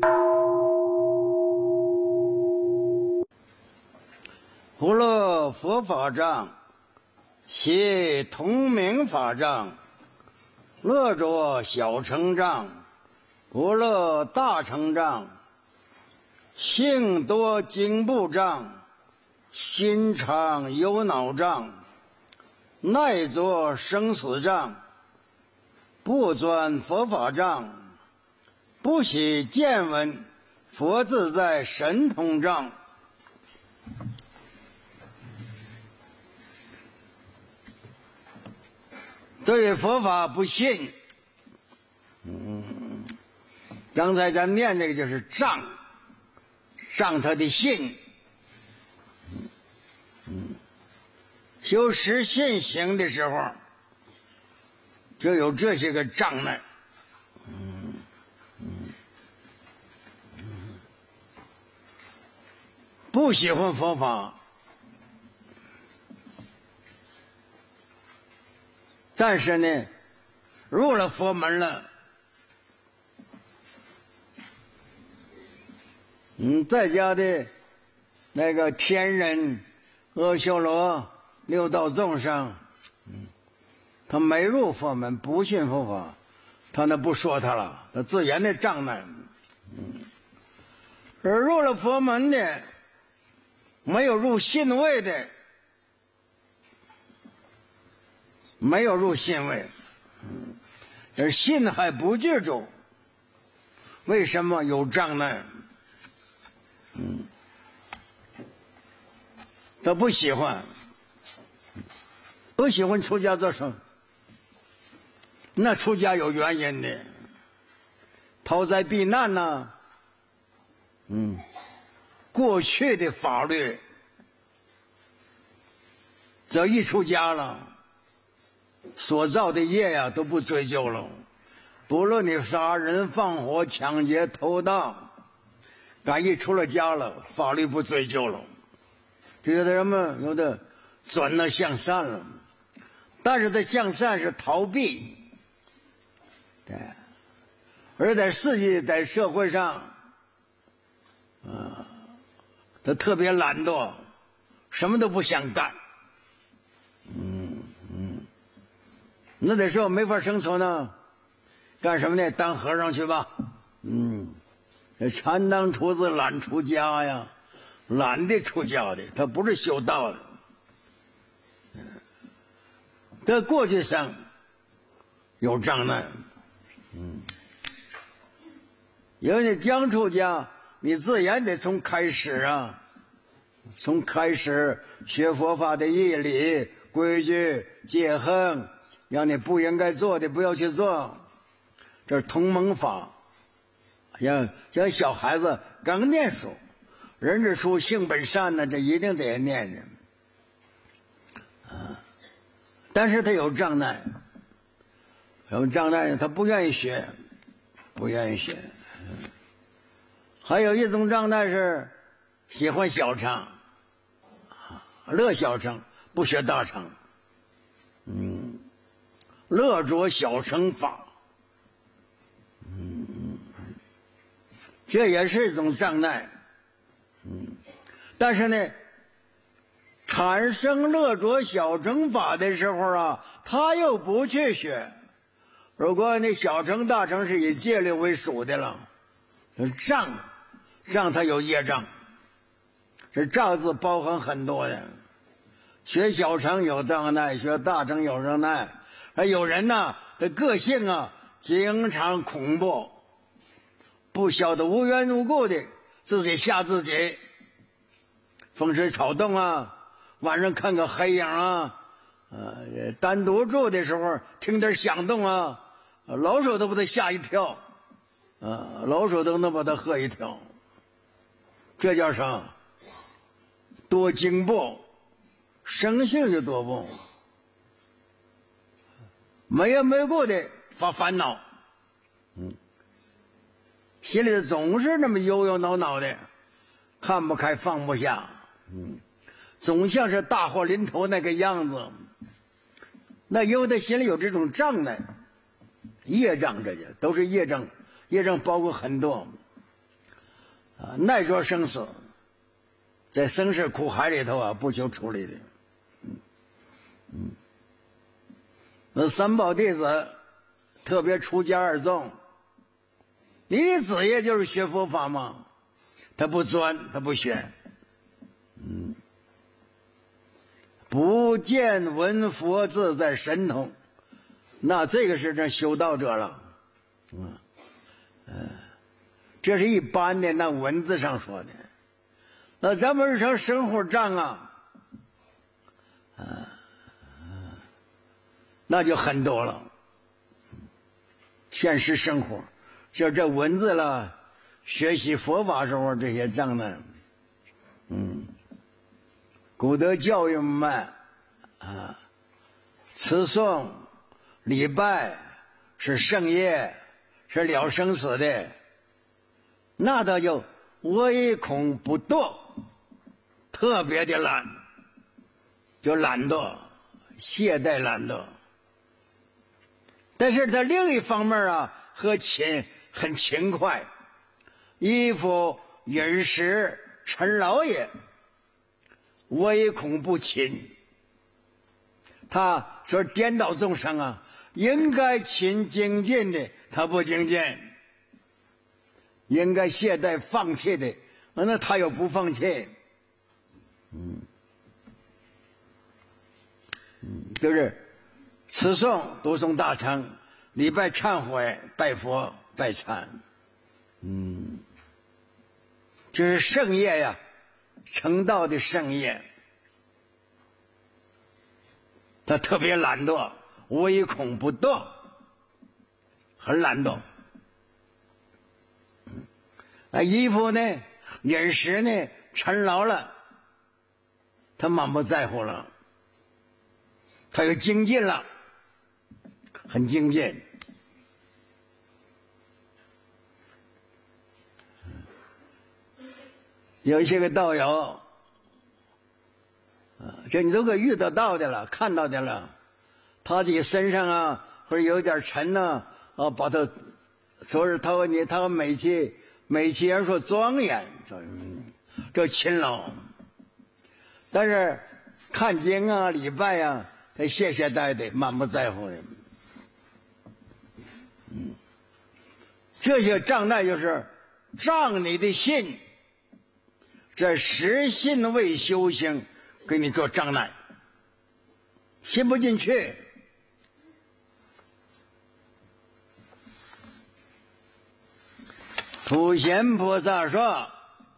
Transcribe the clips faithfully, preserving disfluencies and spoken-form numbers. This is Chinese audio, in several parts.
不乐佛法障，系同名法障；乐着小乘障，不乐大乘障；性多经部障，心常忧恼障；耐作生死障，不钻佛法障；不喜见闻佛自在神通障。对佛法不信，嗯，刚才咱念这个就是障，障他的信，嗯，修实信行的时候，就有这些个障碍，嗯嗯嗯，不喜欢佛法。但是呢，入了佛门了，嗯，在家的那个天人、阿修罗、六道众生，嗯，他没入佛门，不信佛法，他那不说他了，他自然的障碍，嗯，而入了佛门的，没有入信位的。没有入信位，嗯，而信还不具足，为什么有障碍？嗯，他不喜欢，不喜欢出家做什么？那出家有原因的，逃灾避难呢、啊。嗯，过去的法律，只要一出家了。所造的业呀、啊、都不追究了，不论你杀人放火抢劫偷盗，敢一出了家了，法律不追究了。这有的人们有的转了向善了，但是他向善是逃避，对，而在世界在社会上啊，他特别懒惰，什么都不想干。嗯嗯，那得时候没法生存呢，干什么呢？当和尚去吧。嗯，禅当出自懒出家呀，懒得出家的，他不是修道的。在过去上有障碍，嗯，因为你刚出家，你自然得从开始啊，从开始学佛法的义理、规矩、戒恨，让你不应该做的不要去做，这是同盟法。像像小孩子刚念书，人之初性本善呢，这一定得念的。啊，但是他有障碍，有障碍，他不愿意学，不愿意学。还有一种障碍是喜欢小乘，乐小乘，不学大乘。嗯，乐着小乘法，嗯，这也是一种障碍。嗯，但是呢，产生乐着小乘法的时候啊，他又不去学。如果你小乘大乘是以戒律为属的了，障障它有业障，这障字包含很多的。学小乘有障碍，学大乘有障碍。还有人呢，的个性啊，经常恐怖，不晓得无缘无故的自己吓自己。风吹草动啊，晚上看个黑影啊，呃，单独住的时候听点响动啊，老鼠都把他吓一跳，啊，老鼠都能把他吓一跳。这叫啥？多惊怖，生性就多怖，没缘没故的发烦恼，嗯，心里总是那么忧忧恼恼的，看不开放不下，嗯，总像是大祸临头那个样子。那因为他心里有这种障碍，业障，这些都是业障，业障包括很多。 啊，耐着生死，在生死苦海里头啊，不求出离的。嗯嗯，那三宝弟子，特别出家二众，你的职业就是学佛法嘛，他不钻，他不学。嗯，不见闻佛自在神通，那这个是这修道者了。嗯嗯，这是一般的那文字上说的。那咱们日常生活上啊，啊，那就很多了。现实生活，就这文字了，学习佛法时候这些障碍，嗯，古德教育们啊，持诵、礼拜是圣业，是了生死的，那他就唯恐不堕，特别的懒，就懒惰、懈怠、懒惰。但是他另一方面啊，和勤很勤快，衣服、饮食、陈劳也，唯恐不勤。他说颠倒众生啊，应该勤精进的，他不精进；应该懈怠放弃的，那他又不放弃。嗯，嗯，就是持诵、读诵大乘，礼拜、忏悔、拜佛、拜忏，嗯，这是圣业呀，成道的圣业。他特别懒惰，唯恐不堕，很懒惰。啊，衣服呢，饮食呢，陈劳了，他满不在乎了，他又精进了，很精进。有一些个道友，啊，这你都可遇得到的了，看到的了，他自己身上啊，或者有点沉呢，啊，把他说是他问你，他美其美其人说庄严，这勤劳。但是看经啊、礼拜啊，他懈懈怠的，满不在乎的。嗯，这些障碍就是障你的信，这实信未修行，给你做障碍，信不进去。普贤菩萨说，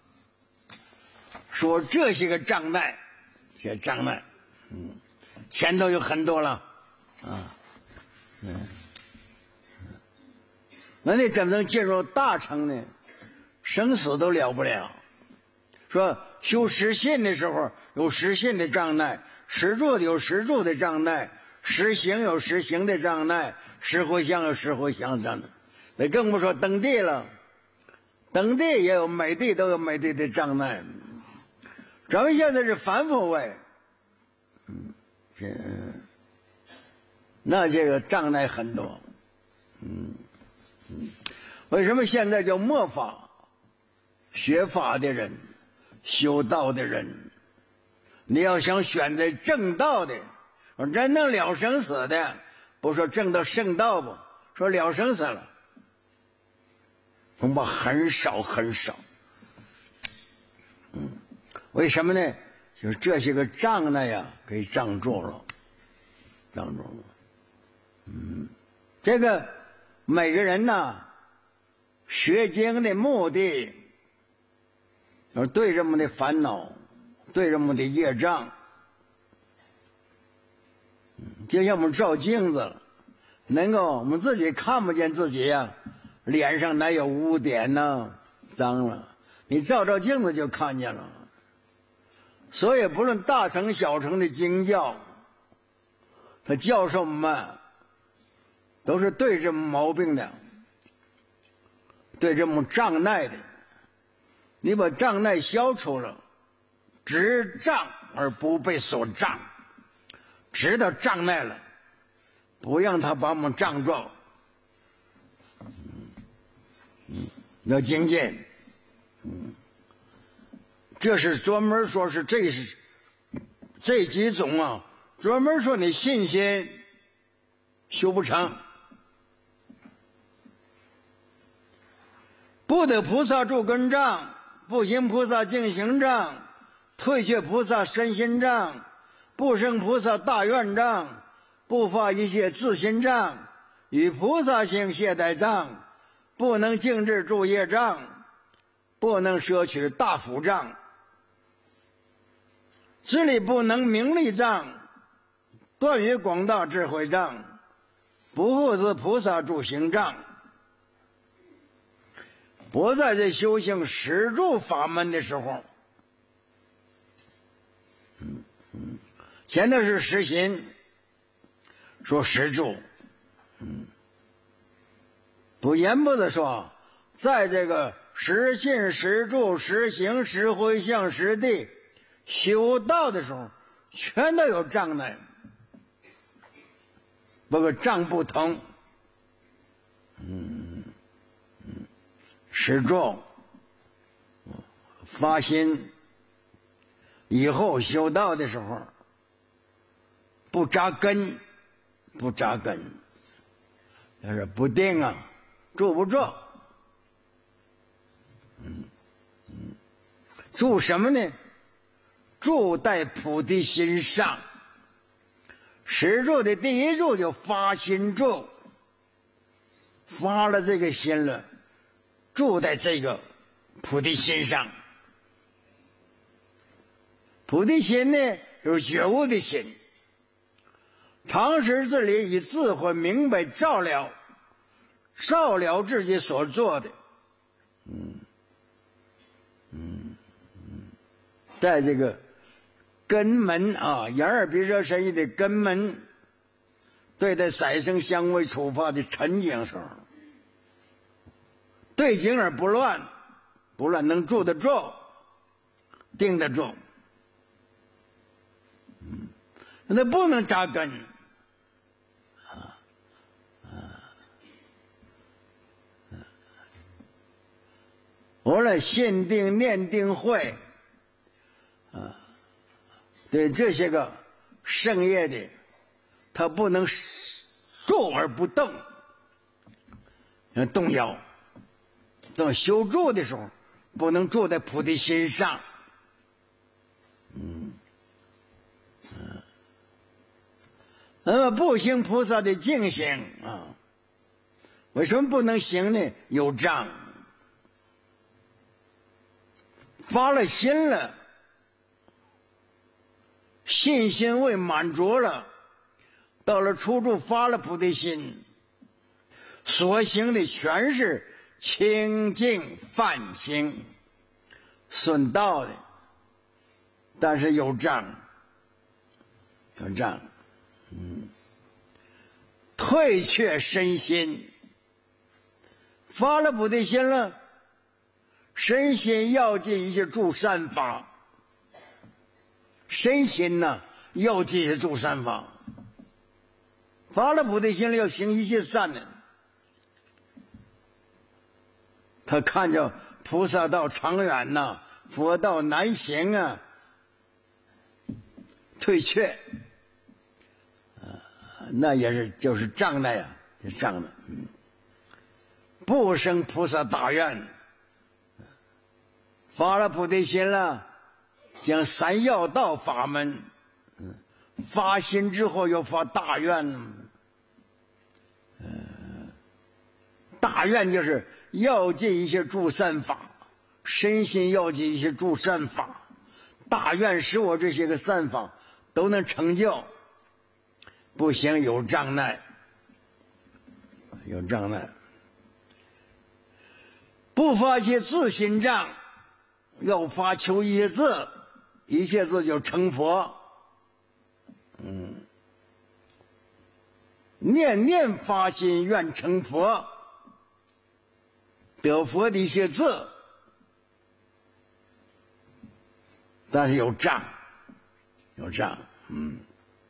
说这些个障碍，这障碍，嗯，前头有很多了，啊，嗯，那你怎么能进入大乘呢？生死都了不了。说修实信的时候有实信的障碍，实住的有实住的障碍，实行有实行的障碍，实回向有实回向的障碍。那更不说登地了，登地也有美地，都有美地的障碍。咱们现在是凡夫位，嗯，这那这个障碍很多，嗯嗯，为什么现在叫末法？学法的人，修道的人，你要想选择正道的，真能了生死的，不说正到圣道不，说了生死了，恐怕很少很少。嗯，为什么呢？就是这些个障碍呀，给障住了，障住了。嗯，这个每个人呢，学经的目的，就是对人们的烦恼，对人们的业障。就像我们照镜子了，能够我们自己看不见自己呀、啊，脸上哪有污点呢？脏了，你照照镜子就看见了。所以不论大乘小乘的经教，他教授们都是对这毛病的，对这么障碍的。你把障碍消除了，执障而不被所障，知道障碍了，不让他把我们障住。嗯，嗯，要精进。嗯。 这是专门说是这是这几种啊，专门说你信心修不成，不得菩萨住根障，不行菩萨净行障，退却菩萨身心障，不生菩萨大愿障，不发一切自心障，与菩萨行懈怠障，不能静止住业障，不能摄取大福障，智力不能名利障，断于广大智慧障，不复自菩萨住行障。不在这修行实住法门的时候，嗯嗯，前头是实行，说实住，嗯，不言不得说，在这个实信、实住、实行、实回向、实地修道的时候，全都有障碍，不过障不同，嗯嗯，实住发心，以后修道的时候不扎根，不扎根，就是不定啊，住不住？嗯嗯，住什么呢？住在菩提心上。实住的第一住就发心住，发了这个心了，住在这个菩提心上。菩提心呢，就是觉悟的心，常识之理以智慧明白照料，照料自己所做的，嗯嗯嗯，在这个根门啊，眼耳鼻舌身意的根门，对待色声香味触法的沉静时候，对境而不乱，不乱能住得住，定得住，嗯，那不能扎根啊啊！我来信定、念定慧啊。对这些个圣业的，他不能住而不动，动摇。等修住的时候，不能住在菩提心上。嗯嗯，那么不行菩萨的净行啊，为什么不能行呢？有障，发了心了。信心未满足了，到了初住发了菩提心，所行的全是清净梵行，顺道的，但是有障，有障，嗯，退却身心，发了菩提心了，身心要记一些助善法。身心呢，要记是助善法，发了菩提心了，要行一切善的。他看着菩萨道长远呐，佛道难行啊，退却，啊，那也是就是障碍啊，这障碍，嗯，不生菩萨大愿，发了菩提心了。讲三要道法门，嗯，发心之后要发大愿，呃，大愿就是要记一些助善法，身心要记一些助善法，大愿使我这些个善法都能成就。不行，有障碍，有障碍，不发些自心障，要发求一些字。一切字就成佛，嗯，念念发心愿成佛，得佛的一些字，但是有障，有障，嗯，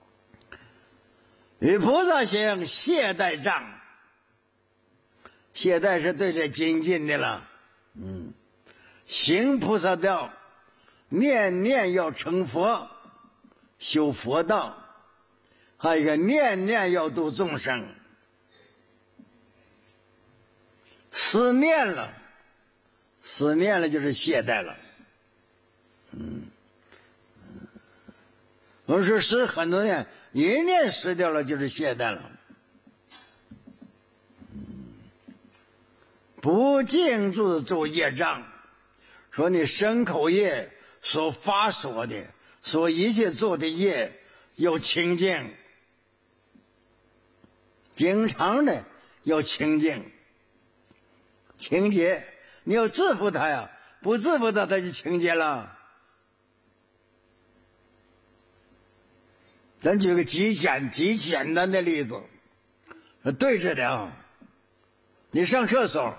与菩萨行懈怠障，懈怠是对这精进的了，嗯，行菩萨道。 念念要成佛，修佛道，还有一个念念要度众生。思念了，思念了就是懈怠了。嗯，我们说失很多念，一念失掉了就是懈怠了。不净自助业障，说你身口业所发所的，所一切做的业要清净，经常的要清净清洁，你要自负它呀，不自负它它就清洁了。咱举个极简极简单的例子，对着的啊，你上厕所，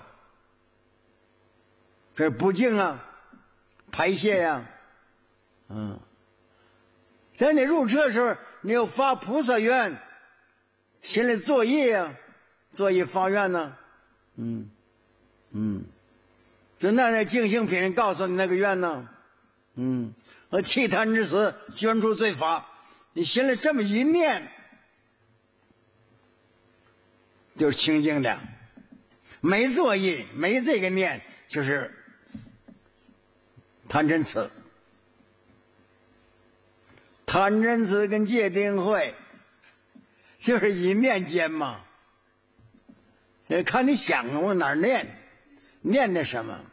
这是不净啊，排泄呀、啊，嗯，在你入厕的时候，你要发菩萨愿，心里作业呀、啊，作业发愿呢、啊，嗯嗯，就那那净行品告诉你那个愿呢，嗯，和弃贪之词捐出罪法，你心里这么一念，就是清净的，没作业，没这个念，就是贪嗔痴。贪嗔痴跟戒定慧就是一念间嘛，看你想往哪儿念，念的什么。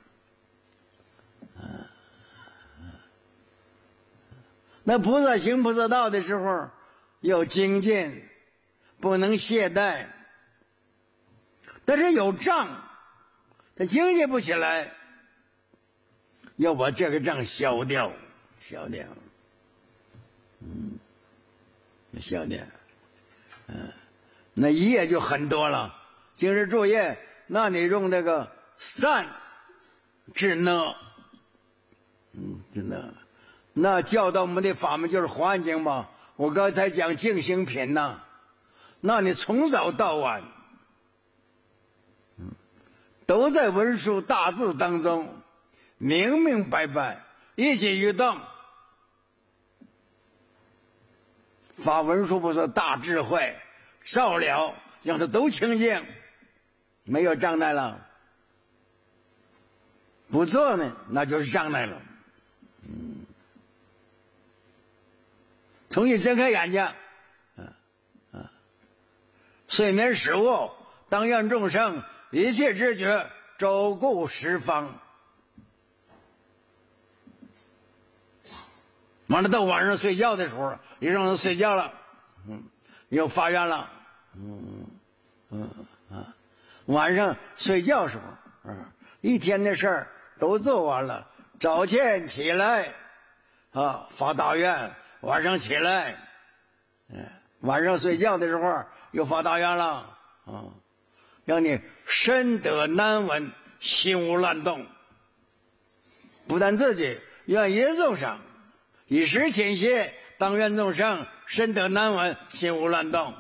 那菩萨行菩萨道的时候要精进，不能懈怠，但是有障，他精进不起来，要把这个障消掉，消掉，嗯，消掉，嗯，那业就很多了。今日诸业，那你用这个善治呢，嗯，真的。那教导我们的法门就是《华严经》嘛，我刚才讲净行品呐，那你从早到晚，嗯，都在文殊大字当中，明明白白，一举一动，发文殊菩萨大智慧，照了，让它都清净，没有障碍了。不做呢，那就是障碍了。嗯。从一睁开眼睛，嗯嗯，睡眠始悟，当愿众生一切知觉周顾十方。完了到晚上睡觉的时候，一让人睡觉了，嗯，又发愿了，嗯嗯啊，晚上睡觉时候，嗯，一天的事儿都做完了，早前起来啊发大愿。晚上起来，嗯，晚上睡觉的时候又发大愿了啊，让你身得难闻，心无乱动。不但自己愿一众生，以时勤歇，当愿众生身得难闻，心无乱动。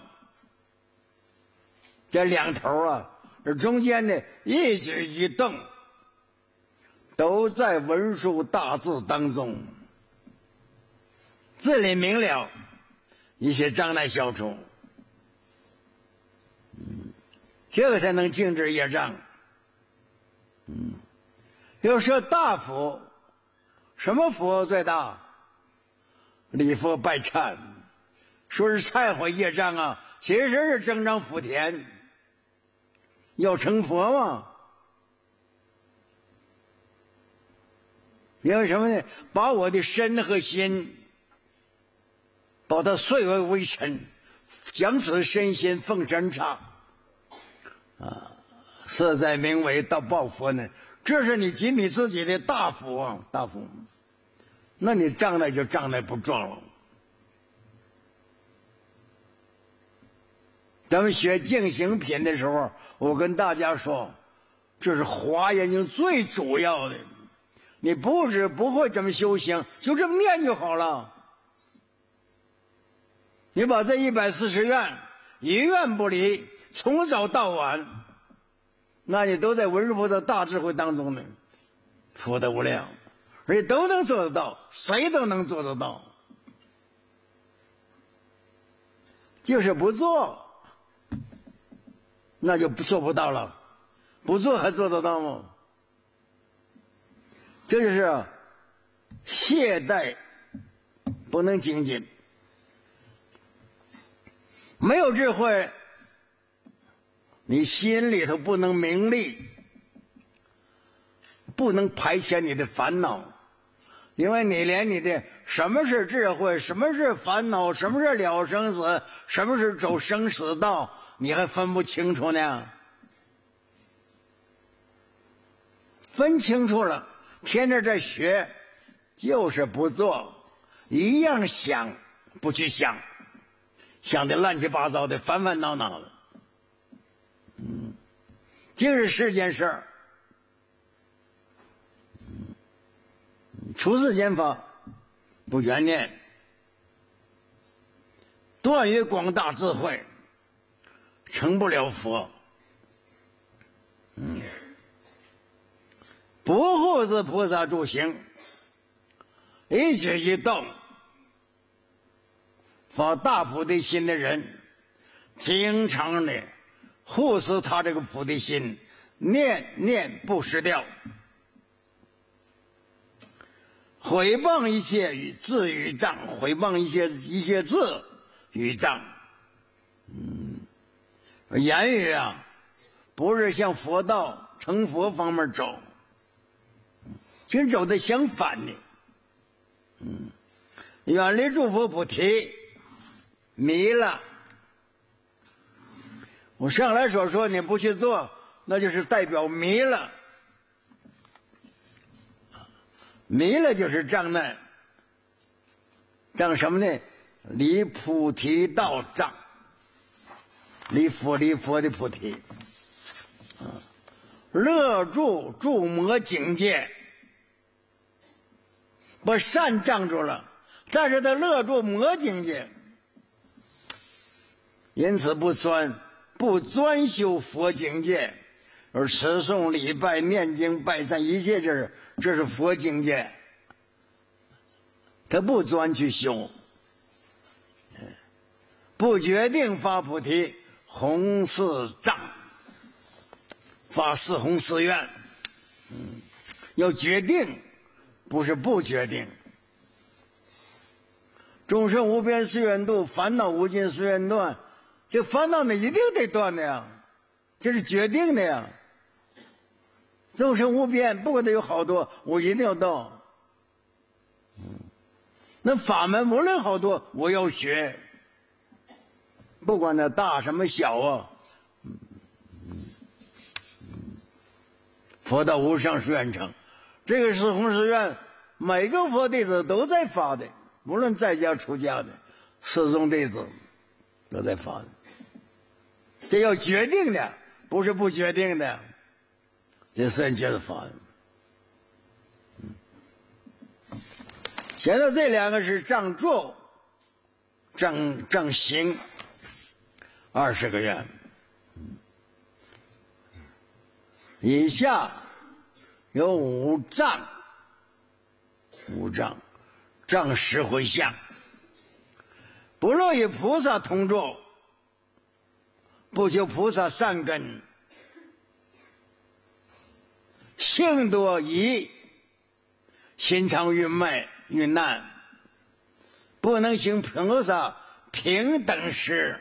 这两头啊，这中间的一举一动，都在文殊大字当中。自理明了，一些障碍消除，嗯，这个才能静止业障。嗯，要说大福，什么福最大？礼佛拜忏，说是忏悔业障啊，其实是增长福田，要成佛嘛。因为什么呢？把我的身和心把它碎为微尘，将此身心奉真刹啊，色在名为到报佛呢，这是你尽你自己的大福啊，大福。那你障碍就障碍不撞了。咱们学净行品的时候，我跟大家说，这是华严经最主要的。你不知不会怎么修行，就这么念就好了。你把这一百四十愿一愿不离，从早到晚，那你都在文殊菩萨大智慧当中呢，福德无量。 而且都能做得到，谁都能做得到，就是不做，那就做不到了。不做还做得到吗？这就是懈怠，不能精进。没有智慧，你心里头不能明利，不能排遣你的烦恼，因为你连你的什么是智慧，什么是烦恼，什么是了生死，什么是走生死道，你还分不清楚呢。分清楚了，天天在学，就是不做，一样想不去想，想的乱七八糟的，烦烦恼恼的。嗯，就是世间事儿。出世间法不缘念，断于广大智慧，成不了佛。嗯，不护自菩萨住行，一举一动发大菩提心的人，经常的护持他这个菩提心，念念不失掉，毁谤一切与字与障，毁谤一些一些字与障。嗯，言语啊，不是向佛道成佛方面走，真走的相反的。嗯，远离诸佛菩提，迷了。我上来所说你不去做，那就是代表迷了。迷了就是障碍，障什么呢？离菩提道障，离佛离佛的菩提。啊，乐住住魔境界，把善障住了，但是他乐住魔境界，因此不专不专修佛境界，而持诵礼拜念经拜忏一切这是这是佛境界，他不专去修，不决定发菩提弘誓障，发四弘誓愿。嗯，要决定，不是不决定。众生无边誓愿度，烦恼无尽誓愿断。这烦恼呢一定得断的呀，这是决定的呀。众生无边，不管它有好多，我一定要到。嗯，那法门无论好多，我要学，不管它大什么小啊。嗯嗯嗯，佛道无上誓愿成，这个四弘誓愿，每个佛弟子都在发的，无论在家出家的四众弟子都在发的。这要决定的，不是不决定的，这是觉得发的。嗯，现在这两个是障住、障障行，二十个愿。以下有五障，五障，障十回向，不若与菩萨同住，不求菩萨善根，性多疑，心常郁闷郁难，不能行菩萨平等事，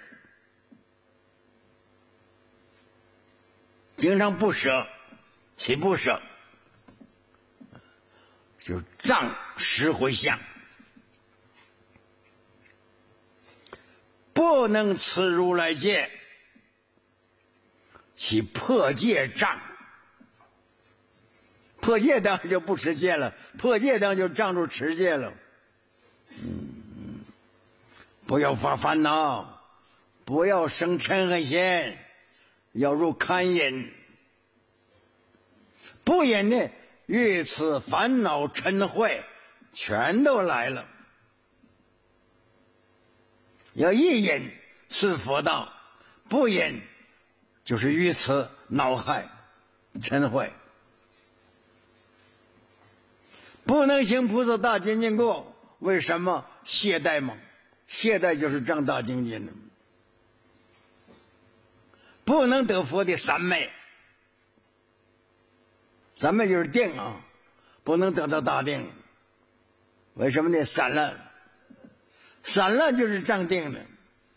经常不舍，岂不舍？就是障十回向，不能持如来戒，其破戒障。破戒当然就不持戒了，破戒当然就障住持戒了。嗯，不要发烦恼，不要生嗔恨心，要入堪隐。不隐呢，遇此烦恼嗔恚全都来了。要一隐顺佛道，不隐就是愚痴恼害嗔恚。 不能行菩萨大精进故，为什么？懈怠嘛，懈怠就是障大精进的。不能得佛的三昧，三昧就是定啊，不能得到大定。为什么呢？散乱，散乱就是障定的。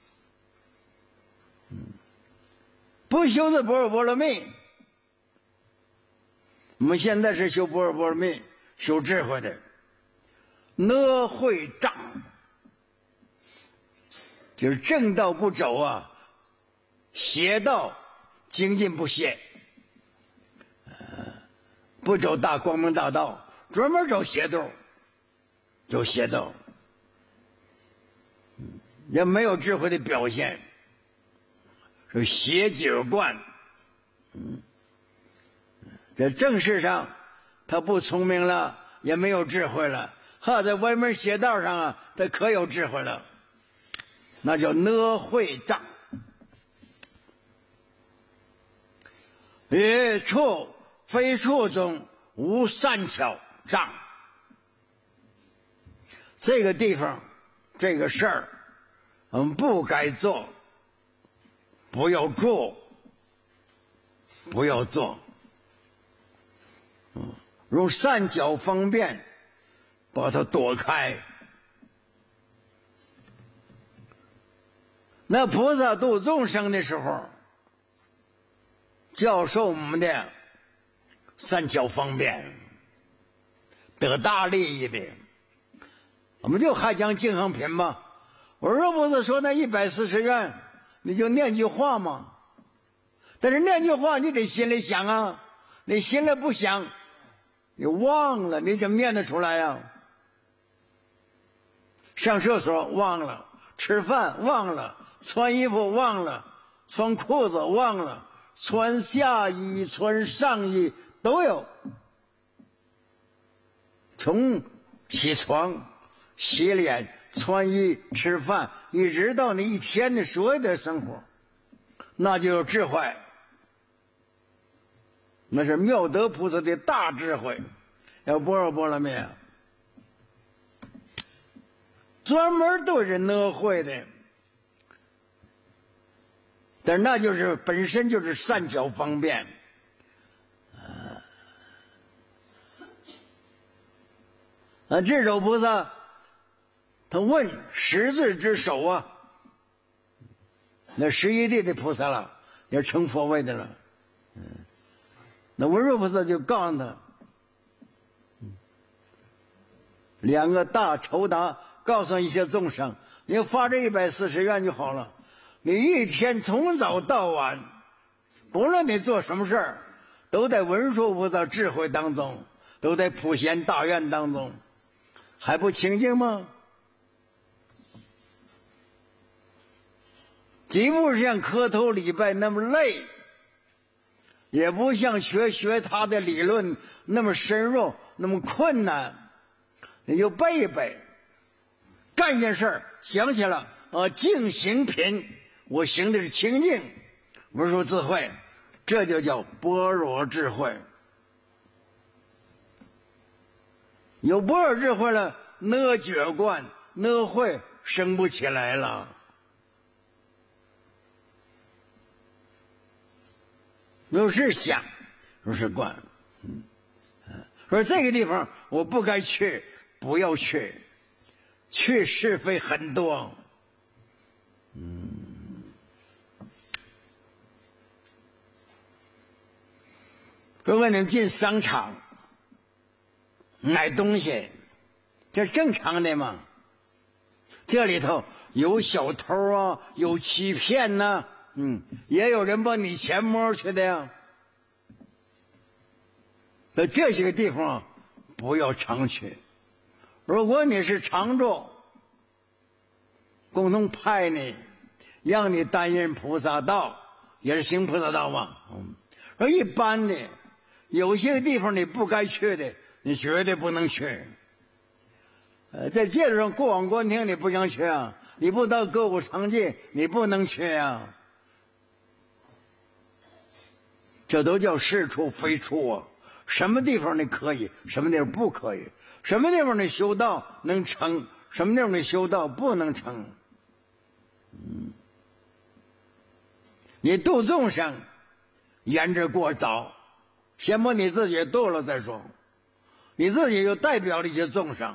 不修这般若波罗蜜，我们现在是修般若波罗蜜，修智慧的。呢会障，就是正道不走啊，邪道精进不懈，呃，不走大光明大道，专门走邪道，走邪道，也没有智慧的表现，是邪酒惯。嗯，在正事上他不聪明了，也没有智慧了。哈，在歪门邪道上啊，他可有智慧了，那叫呢会障。于处非处中无善巧障，这个地方这个事儿我们不该做，不要做，不要做。嗯，用善巧方便把它躲开。那菩萨度众生的时候，教授我们的善巧方便，得大利益的。我们就还讲净行品嘛。我说不是说那一百四十愿，你就念句话嘛。但是念句话你得心里想啊，你心里不想，你忘了，你怎么念得出来呀、啊？上厕所忘了，吃饭忘了，穿衣服忘了，穿裤子忘了，穿下衣穿上衣都有。从起床洗脸穿衣吃饭一直到你一天的所有的生活，那就有智慧，那是妙德菩萨的大智慧。要般若波罗蜜啊，专门都是呢会的，但是那就是本身就是善巧方便。啊，啊，智首菩萨他问十字之首啊，那十一地的菩萨了，也成佛位的了。嗯，那文殊菩萨就告诉他，两个大酬答，告诉一些众生，你发这一百四十愿就好了。你一天从早到晚，不论你做什么事儿，都在文殊菩萨智慧当中，都在普贤大愿当中，还不清净吗？既不像磕头礼拜那么累，也不像学学他的理论那么深入那么困难。你就背一背，干一件事儿想起了啊，净行品，我行的是清净，文殊智慧，这就叫般若智慧。有般若智慧了，呢觉观呢会生不起来了。有是想，有是观，嗯，说这个地方我不该去，不要去，去是非很多。嗯，如果你进商场买东西，这正常的嘛。这里头有小偷啊，有欺骗呐、啊，嗯，也有人把你钱摸去的呀。那这些个地方不要常去。如果你是常住，共同派你，让你担任菩萨道，也是行菩萨道嘛。嗯，而一般的，有些地方你不该去的，你绝对不能去。呃，在街上过往观厅你不想去啊，你不到歌舞场地你不能去啊。这都叫是处非处啊， 什么地方你可以，什么地方不可以，什么地方你修道能成，什么地方你修道不能成。嗯，你度众生言之过早，先把你自己度了再说，你自己就代表了一些众生，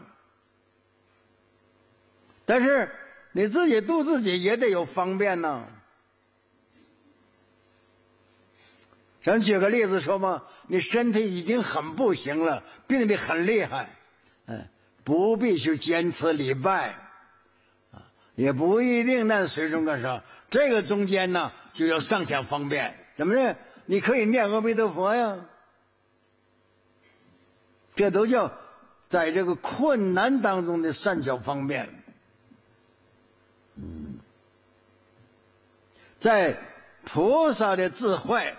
但是你自己度自己也得有方便呢。咱举个例子说嘛，你身体已经很不行了，病得很厉害，哎，不必去坚持礼拜，啊，也不一定按随众干啥。这个中间呢，就要上下方便。怎么着？你可以念阿弥陀佛呀，这都叫在这个困难当中的善巧方便。嗯，在菩萨的智慧，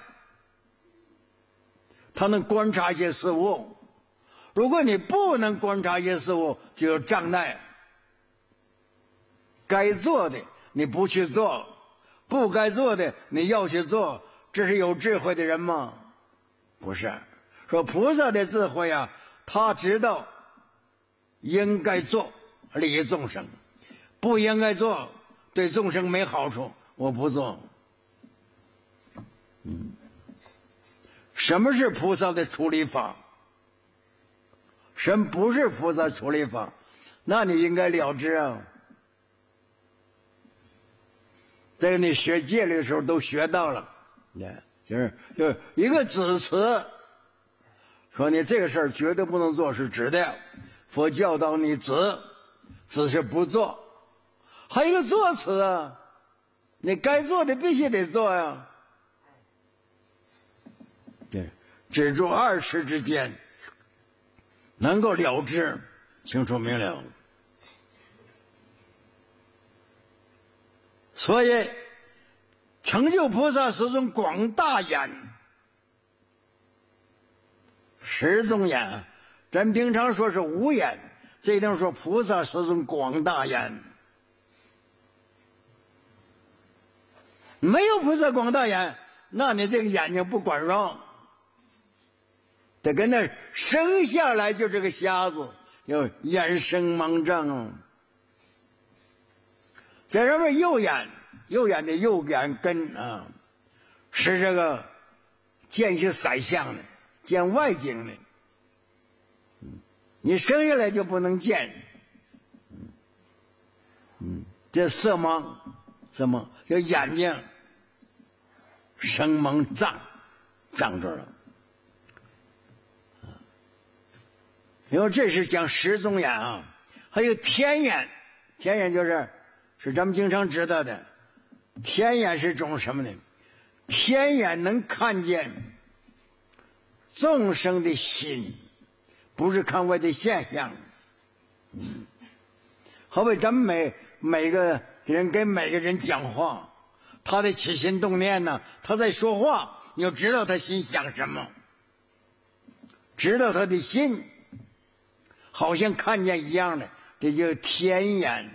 他能观察一些事物。如果你不能观察一些事物，就有障碍。该做的你不去做，不该做的你要去做，这是有智慧的人吗？不是。说菩萨的智慧啊，他知道应该做利益众生，不应该做对众生没好处，我不做。嗯，什么是菩萨的处理法？什么不是菩萨处理法？那你应该了知啊。这个你学戒律的时候都学到了，就是就是一个指词，说你这个事儿绝对不能做是指的，佛教导你指，指是不做。还有一个作词啊，你该做的必须得做呀。对，止住二持之间，能够了知清楚明了。所以成就菩萨是种广大眼，十种眼，咱平常说是无眼，这地方说菩萨是种广大眼。没有菩萨广大眼，那你这个眼睛不管用，得跟那生下来就这个瞎子，有眼生盲症。在上面右眼，右眼的右眼根啊，是这个见一些色相的，见外境的。你生下来就不能见，嗯，这色盲，色盲就眼睛生蒙障，障住了。因为这是讲十种眼啊，还有天眼，天眼就是是咱们经常知道的。天眼是种什么呢？天眼能看见众生的心，不是看外的现象。嗯，好比咱们每每个人跟每个人讲话，他的起心动念呢，他在说话，你要知道他心想什么，知道他的心，好像看见一样的，这叫天眼。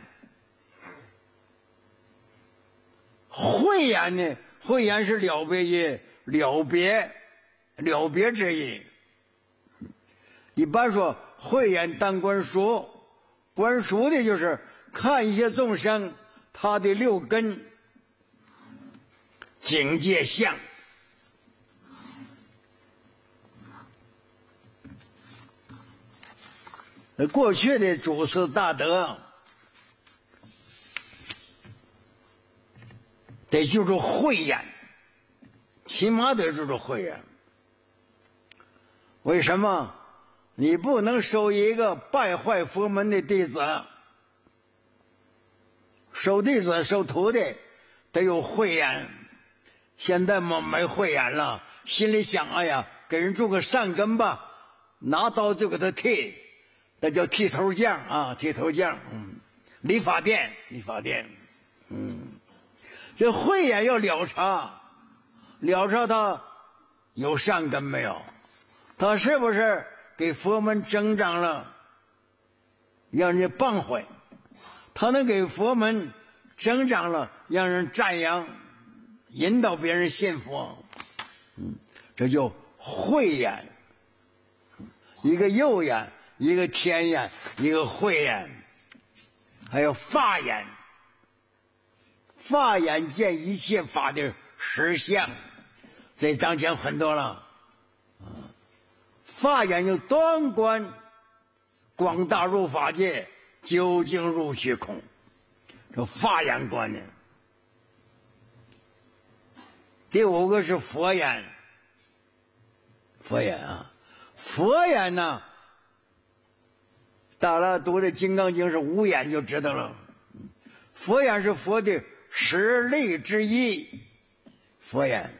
慧眼呢？慧眼是了别意，了别了别之意。一般说慧眼当观熟，观熟的就是看一些众生他的六根境界相。过去的祖师大德得记住慧眼，起码得记住慧眼。为什么？你不能收一个败坏佛门的弟子，收弟子收徒弟得有慧眼。现在嘛没慧眼了，心里想，哎呀，给人种个善根吧，拿刀就给他剃，那叫剃头匠啊，剃头匠。嗯，理发店，理发店。嗯，这慧眼要了察，了察他有善根没有，他是不是给佛门增长了，让人家谤毁，他能给佛门增长了，让人赞扬，引导别人信佛。嗯，这叫慧眼。 一个右眼，一个天眼，一个慧眼，还有法眼。法眼见一切法的实相，这章讲很多了。法眼就端观广大入法界，究竟入虚空，这法眼观呢。第五个是佛眼，佛眼啊，佛眼呢，大家读的《金刚经》是五眼就知道了。佛眼是佛的十力之一，佛眼，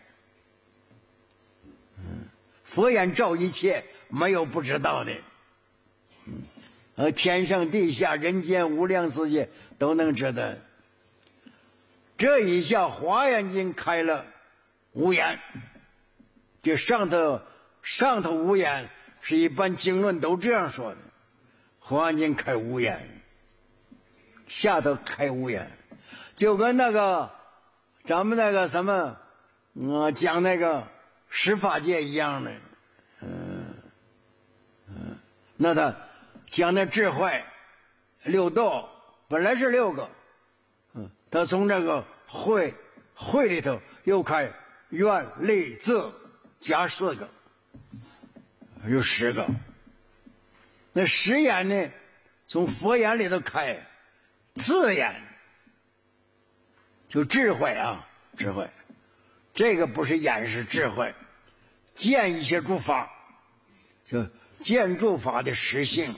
嗯，佛眼照一切，没有不知道的，嗯，呃，天上地下人间无量世界都能知道。这一下《华严经》开了五眼，就上头上头五眼是一般经论都这样说的，《华严经》开五眼，下头开五眼，就跟那个咱们那个什么，呃，讲那个十法界一样的，嗯嗯，那他讲那智慧六道本来是六个，嗯，他从这个慧慧里头又开愿力智加四个，有十个。那十眼呢，从佛眼里头开，智眼就智慧啊，智慧，这个不是眼，是智慧，见一切诸法，就见诸法的实性。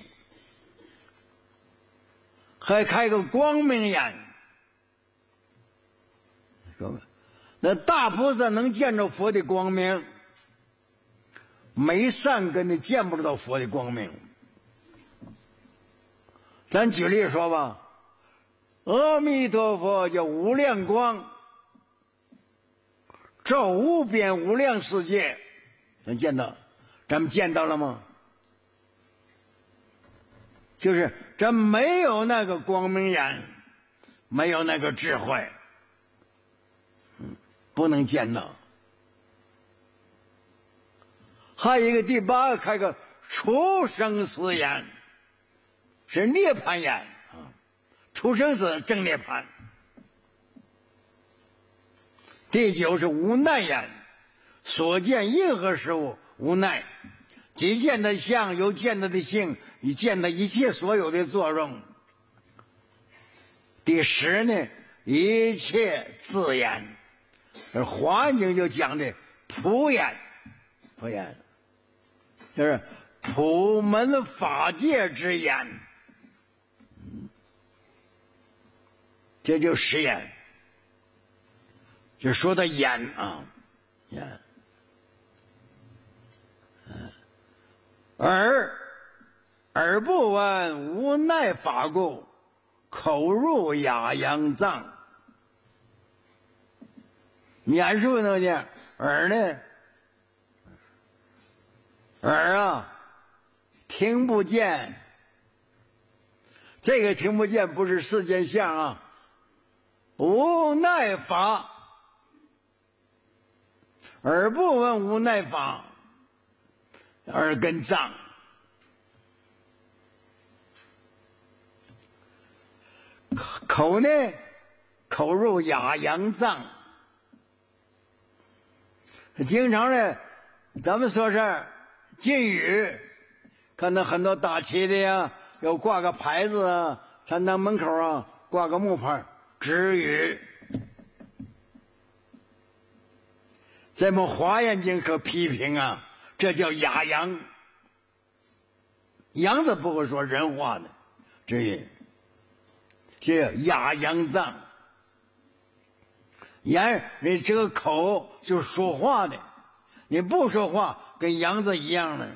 还开个光明眼，那大菩萨能见着佛的光明，没善根的见不到佛的光明。咱举例说吧，阿弥陀佛叫无量光，照无边无量世界，能见到？咱们见到了吗？就是咱没有那个光明眼，没有那个智慧，嗯，不能见到。还有一个第八个开个出生死眼，是涅槃眼啊，出生死正涅槃。第九是无奈眼，所见任何事物无奈，即见的相，由见的的性，以见的一切所有的作用。第十呢，一切自眼，而华严经就讲的普眼，普眼就是普门法界之眼，这就十眼，就说的眼啊，眼，耳耳不闻无奈法故，口入哑洋藏。眼是不能见，耳呢？耳啊，听不见。这个听不见不是世间相啊，无奈法，耳不闻无奈法，耳根脏。口呢，口入哑洋藏。经常呢，咱们说是禁语，看到很多大企的呀，要挂个牌子啊，禅堂门口啊挂个木牌止语。咱们华严经可批评啊，这叫哑洋，洋子不会说人话的，止语，这哑洋藏。言，你这个口就是说话的，你不说话跟羊子一样的。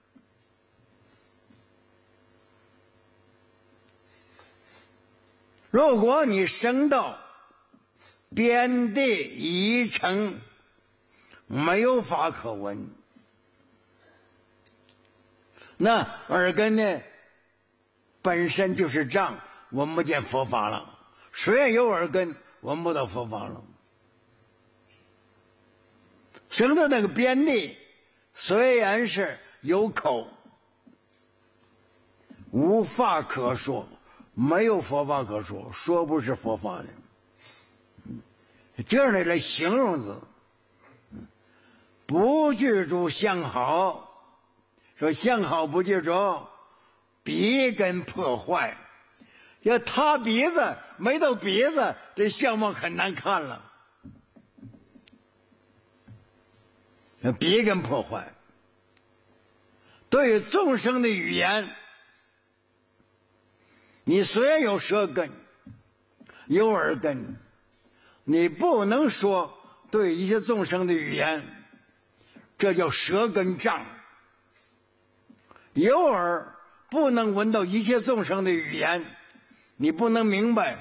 如果你升到边地一城，没有法可闻，那耳根呢本身就是障，闻不见佛法了。虽然有耳根，闻不到佛法了。升到那个边地，虽然是有口， 无法可说，没有佛法可说，说不是佛法的。这样的来形容字，不具足相好，说相好不具足，鼻根破坏。要塌鼻子没到鼻子，这相貌很难看了。鼻根破坏，对众生的语言，你虽然有舌根，有耳根，你不能说对一些众生的语言，这叫舌根障。有耳不能闻到一切众生的语言，你不能明白。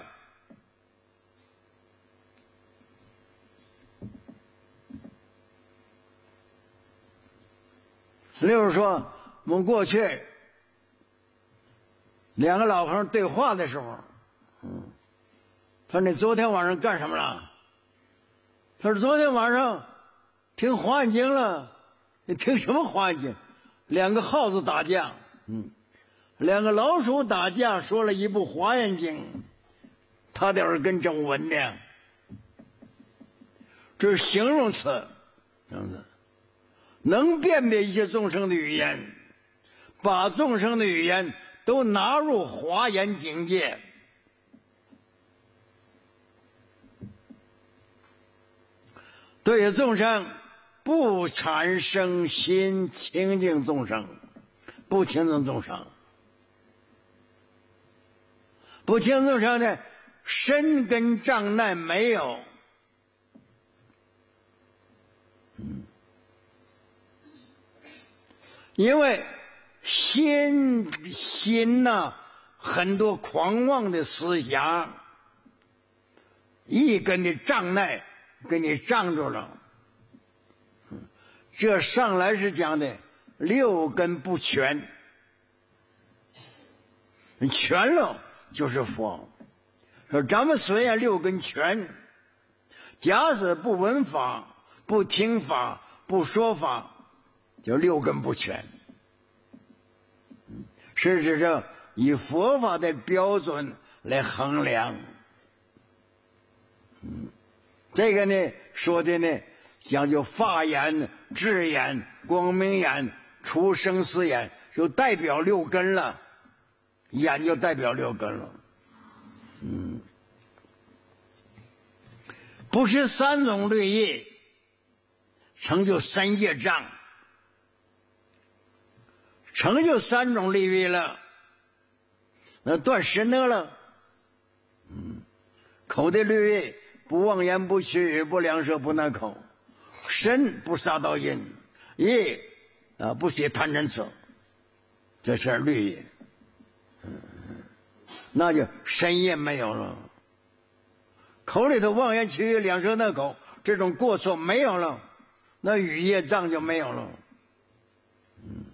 例如说，我们过去两个老和尚对话的时候，嗯，他说你昨天晚上干什么了？他说昨天晚上听华严经了。你听什么华严经？两个耗子打架，嗯，两个老鼠打架，说了一部华严经，他的耳根正闻呢。这是形容词，这样子。能辨别一切众生的语言，把众生的语言都纳入华严境界。对众生不产生心清净众生，不清净众生，不清净众生呢，身根障碍没有。因为心心呐、啊，很多狂妄的思想，一根的障碍给你障住了。这上来是讲的六根不全，全了就是佛。说咱们虽然六根全，假使不闻法、不听法、不说法，就六根不全。是指着以佛法的标准来衡量。嗯，这个呢说的呢讲究法眼、智眼、光明眼、出生死眼，就代表六根了，眼就代表六根了。嗯，不是三种律业成就三业障，成就三种律业了，那断十恶了。嗯，口的律业，不妄言，不取语，不两舌，不难口；身不杀盗淫，业啊不写贪嗔痴，这是律业。嗯，那就身业没有了。口里头妄言取语，两舌难口，这种过错没有了，那语业障就没有了。嗯，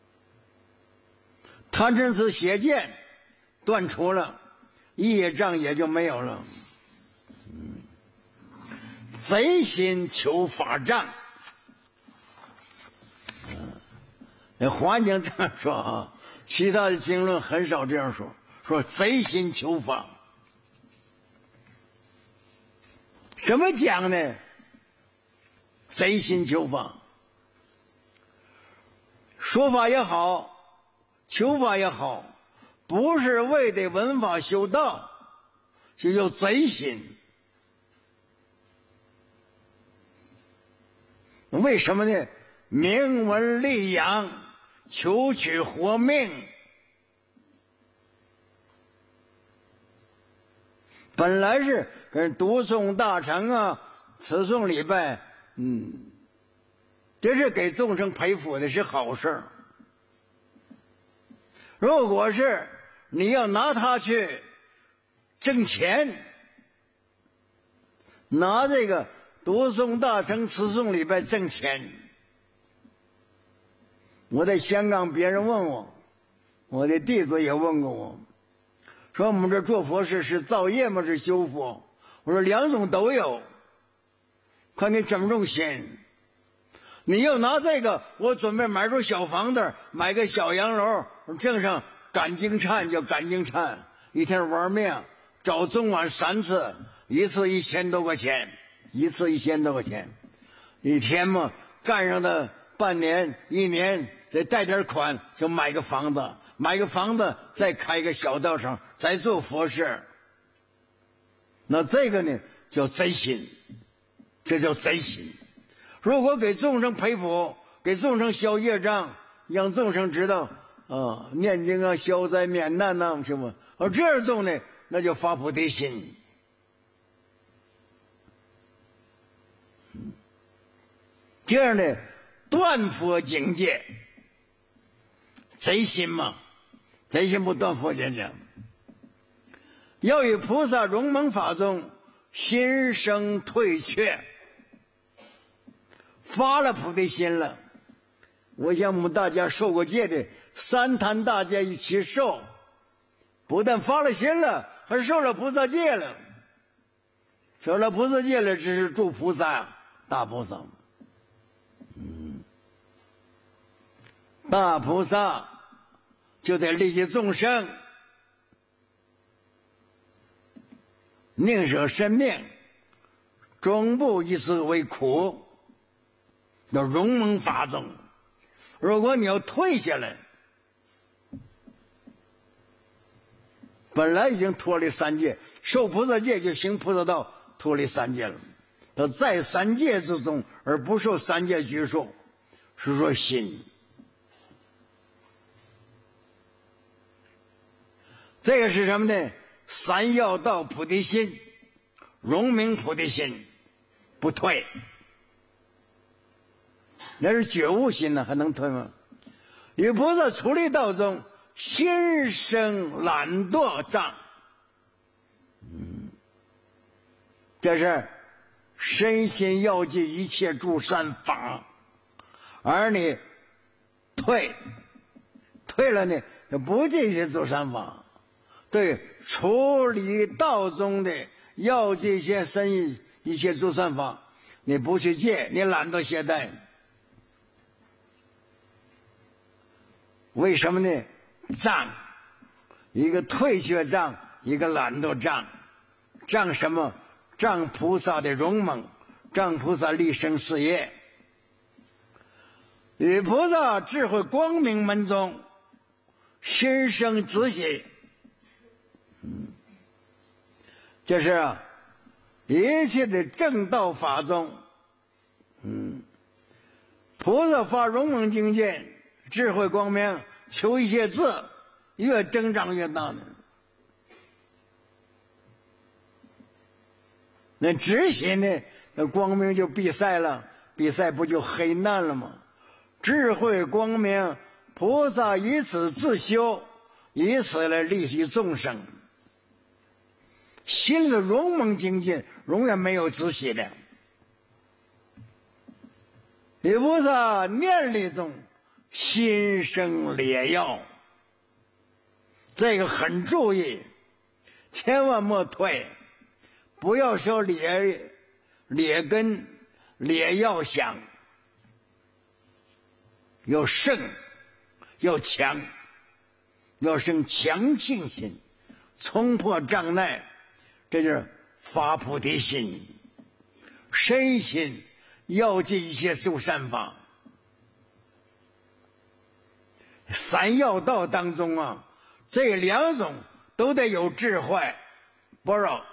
贪嗔痴邪见断除了，业障也就没有了。嗯，贼心求法障。那华经这样说啊，其他的经论很少这样说，说贼心求法。什么讲呢？贼心求法，说法也好，求法也好，不是为的闻法修道，就叫贼心。为什么呢？名闻利养，求取活命。本来是跟读诵大乘啊、持诵礼拜，嗯，这是给众生培福的，是好事。如果是你要拿它去挣钱，拿这个读诵大乘、持诵礼拜挣钱，我在香港，别人问我，我的弟子也问过我，说我们这做佛事是造业吗？是修佛？我说两种都有，看你怎么种心。你要拿这个，我准备买处小房子，买个小洋楼，挣上赶经忏叫赶经忏，一天玩命，早中晚三次，一次一千多块钱，一次一千多块钱，一天嘛干上的半年一年，再贷点款就买个房子，买个房子再开个小道场，再做佛事。那这个呢叫贼心，这叫贼心。如果给众生赔福，给众生消业障，让众生知道啊，念经啊，消灾免难呐、啊，是吧？而这样做呢，那就发菩提心。这样的断佛境界，贼心嘛，贼心不断佛境界。要与菩萨融蒙法中，心生退却，发了菩提心了。我想我们大家受过戒的，三坛大家一起受，不但发了心了，还受了菩萨戒了。受了菩萨戒了，只是诸菩萨，大菩萨。嗯，大菩萨就得利益众生，宁舍生命，终不以此为苦。要融蒙法中。如果你要退下来，本来已经脱离三界，受菩萨戒就行菩萨道，脱离三界了。他在三界之中，而不受三界拘束，是说心。这个是什么呢？三要道菩提心，融明菩提心，不退。那是觉悟心呢，还能退吗？与菩萨出离道中，心生懒惰障。嗯，这是身心要记一切诸善法，而你退退了呢，就不记一切诸善法。对，处理道中的要记一些身一切诸善法，你不去戒，你懒惰懈怠。为什么呢？障，一个退却障，一个懒惰障。障什么？障菩萨的容蒙，障菩萨立生事业。与菩萨智慧光明门中，心生自喜。嗯，这是啊，一切的正道法中，嗯，菩萨发容蒙境界，智慧光明，求一切字，越增长越大呢。那直心呢？那光明就闭塞了，闭塞不就黑暗了吗？智慧光明，菩萨以此自修，以此来利益众生。心的容蒙境界永远没有自喜的。与菩萨念力中，心生烈药，这个很注意，千万莫退，不要说烈烈根烈药想，要胜，要强，要生强性心，冲破障碍，这就是发菩提心。身心要记一切诸善法。三要道当中啊，这两种都得有智慧，般若，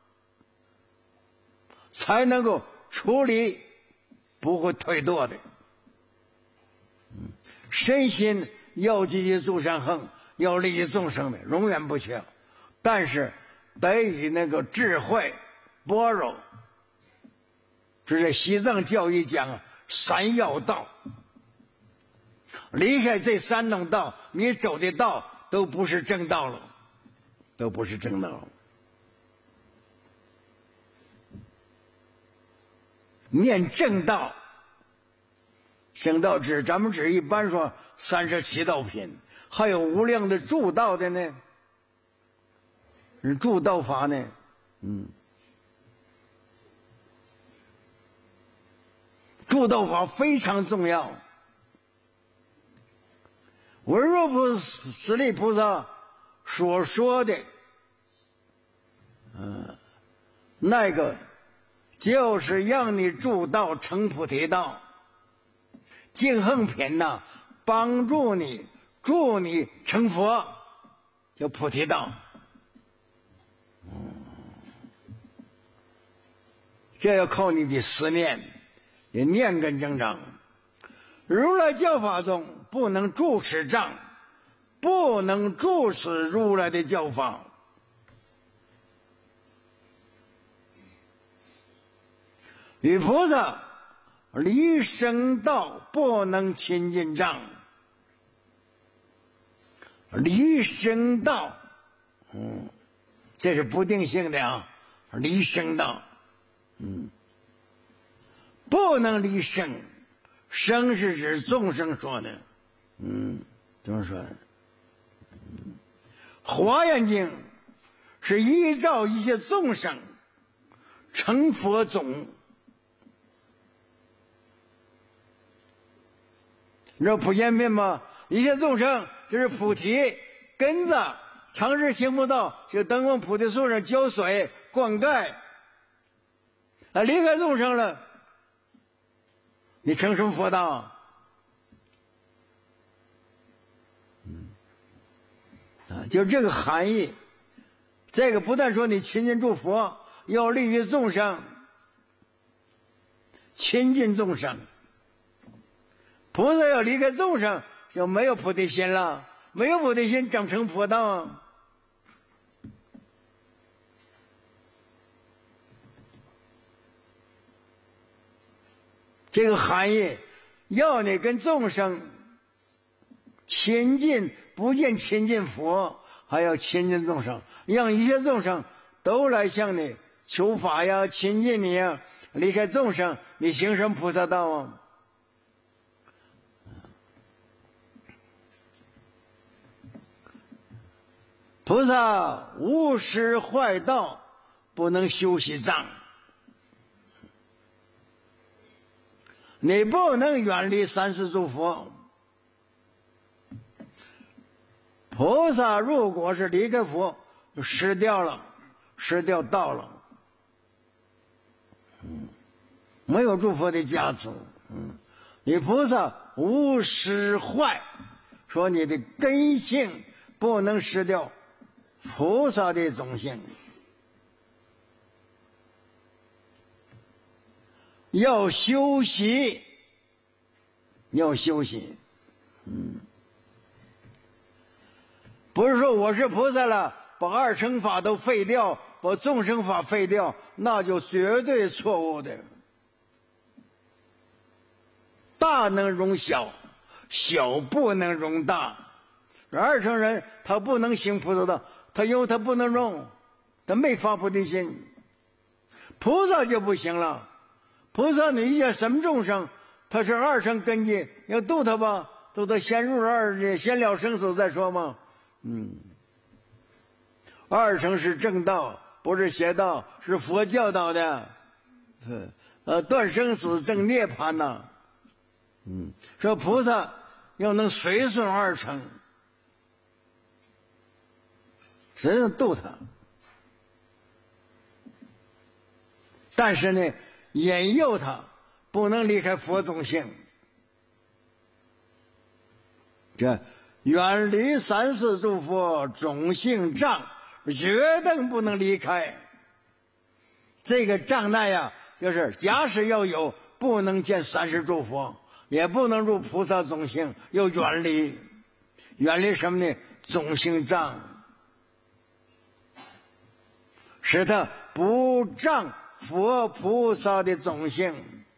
才能够处理，不会退堕的。身心要记一诸善行，要利益众生的，永远不缺。但是得以那个智慧般若，这是西藏教义讲啊，三要道。离开这三种道，你走的道都不是正道了，都不是正道了。念正道，正道只咱们只一般说三十七道品，还有无量的助道的呢，是助道法呢，嗯，助道法非常重要。 文殊菩舍利菩萨所说的，嗯，那个就是让你助道成菩提道。净行品呢，帮助你助你成佛，叫菩提道。这要靠你的思念，也念根增长。如来教法中不能住持障，不能住持如来的教法。与菩萨离生道，不能亲近障。离生道，嗯，这是不定性的啊。离生道，嗯，不能离生。生是指众生说的，嗯，怎么说的？嗯，华严经是依照一些众生成佛种。你知道普贤品吗？一切众生就是菩提根子，长时行不到，就等往菩提树上浇水灌溉。啊，离开众生了，你成什么佛道？嗯，啊，就这个含义。这个不但说你亲近诸佛，要利于众生，亲近众生。菩萨要离开众生，就没有菩提心了，没有菩提心，怎么成佛道啊？这个含义，要你跟众生亲近，不见亲近佛，还要亲近众生，让一切众生都来向你求法呀，亲近你呀。离开众生，你行什么菩萨道啊？菩萨无失坏道，不能修习障。你不能远离三世诸佛。菩萨如果是离开佛，就失掉了，失掉道了。嗯，没有诸佛的加持。嗯，你菩萨无失坏，说你的根性不能失掉菩萨的种性。要修习，要修习，嗯，不是说我是菩萨了，把二乘法都废掉，把众生法废掉，那就绝对错误的。大能容小，小不能容大。二乘人他不能行菩萨道，他因为他不能容，他没发菩提心。菩萨就不行了。菩萨你遇见什么众生，他是二乘根基，要度他吧，度他先入二界，先了生死再说嘛。嗯，二乘是正道，不是邪道，是佛教导的。呃，断生死正涅槃呐。嗯，说菩萨要能随顺二乘，只能度他。但是呢，引诱他不能离开佛种性，这远离三世诸佛种性障，决定不能离开。这个障碍呀，就是假使要有，不能见三世诸佛，也不能入菩萨种性，要远离。远离什么呢？种性障，使他不障佛菩萨的种性。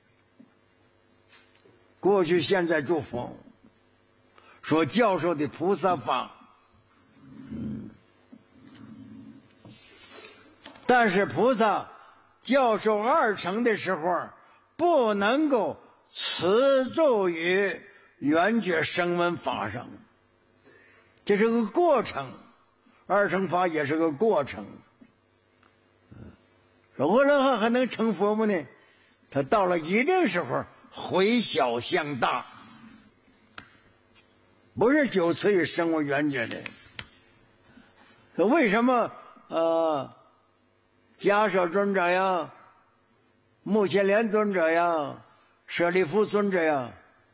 过去现在诸佛所教授的菩萨法，嗯，但是菩萨教授二乘的时候，不能够持咒于圆觉声闻法上，这是个过程。二乘法也是个过程。说阿罗汉还能成佛吗呢？他到了一定时候回小向大。 不是就此于声闻缘觉的。为什么呃，迦叶尊者呀，目犍连尊者呀，舍利弗尊者呀，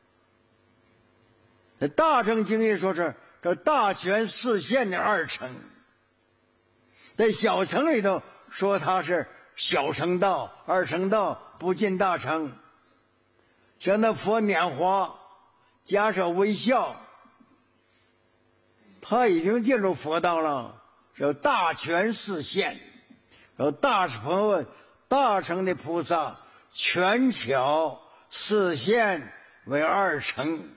在大乘经里说是这大权四现的二乘，在小乘里头说他是小乘道，二乘道不进大乘。像那佛拈花，迦叶微笑，他已经进入佛道了，叫大权四现。有大乘大乘的菩萨，权巧四现为二乘。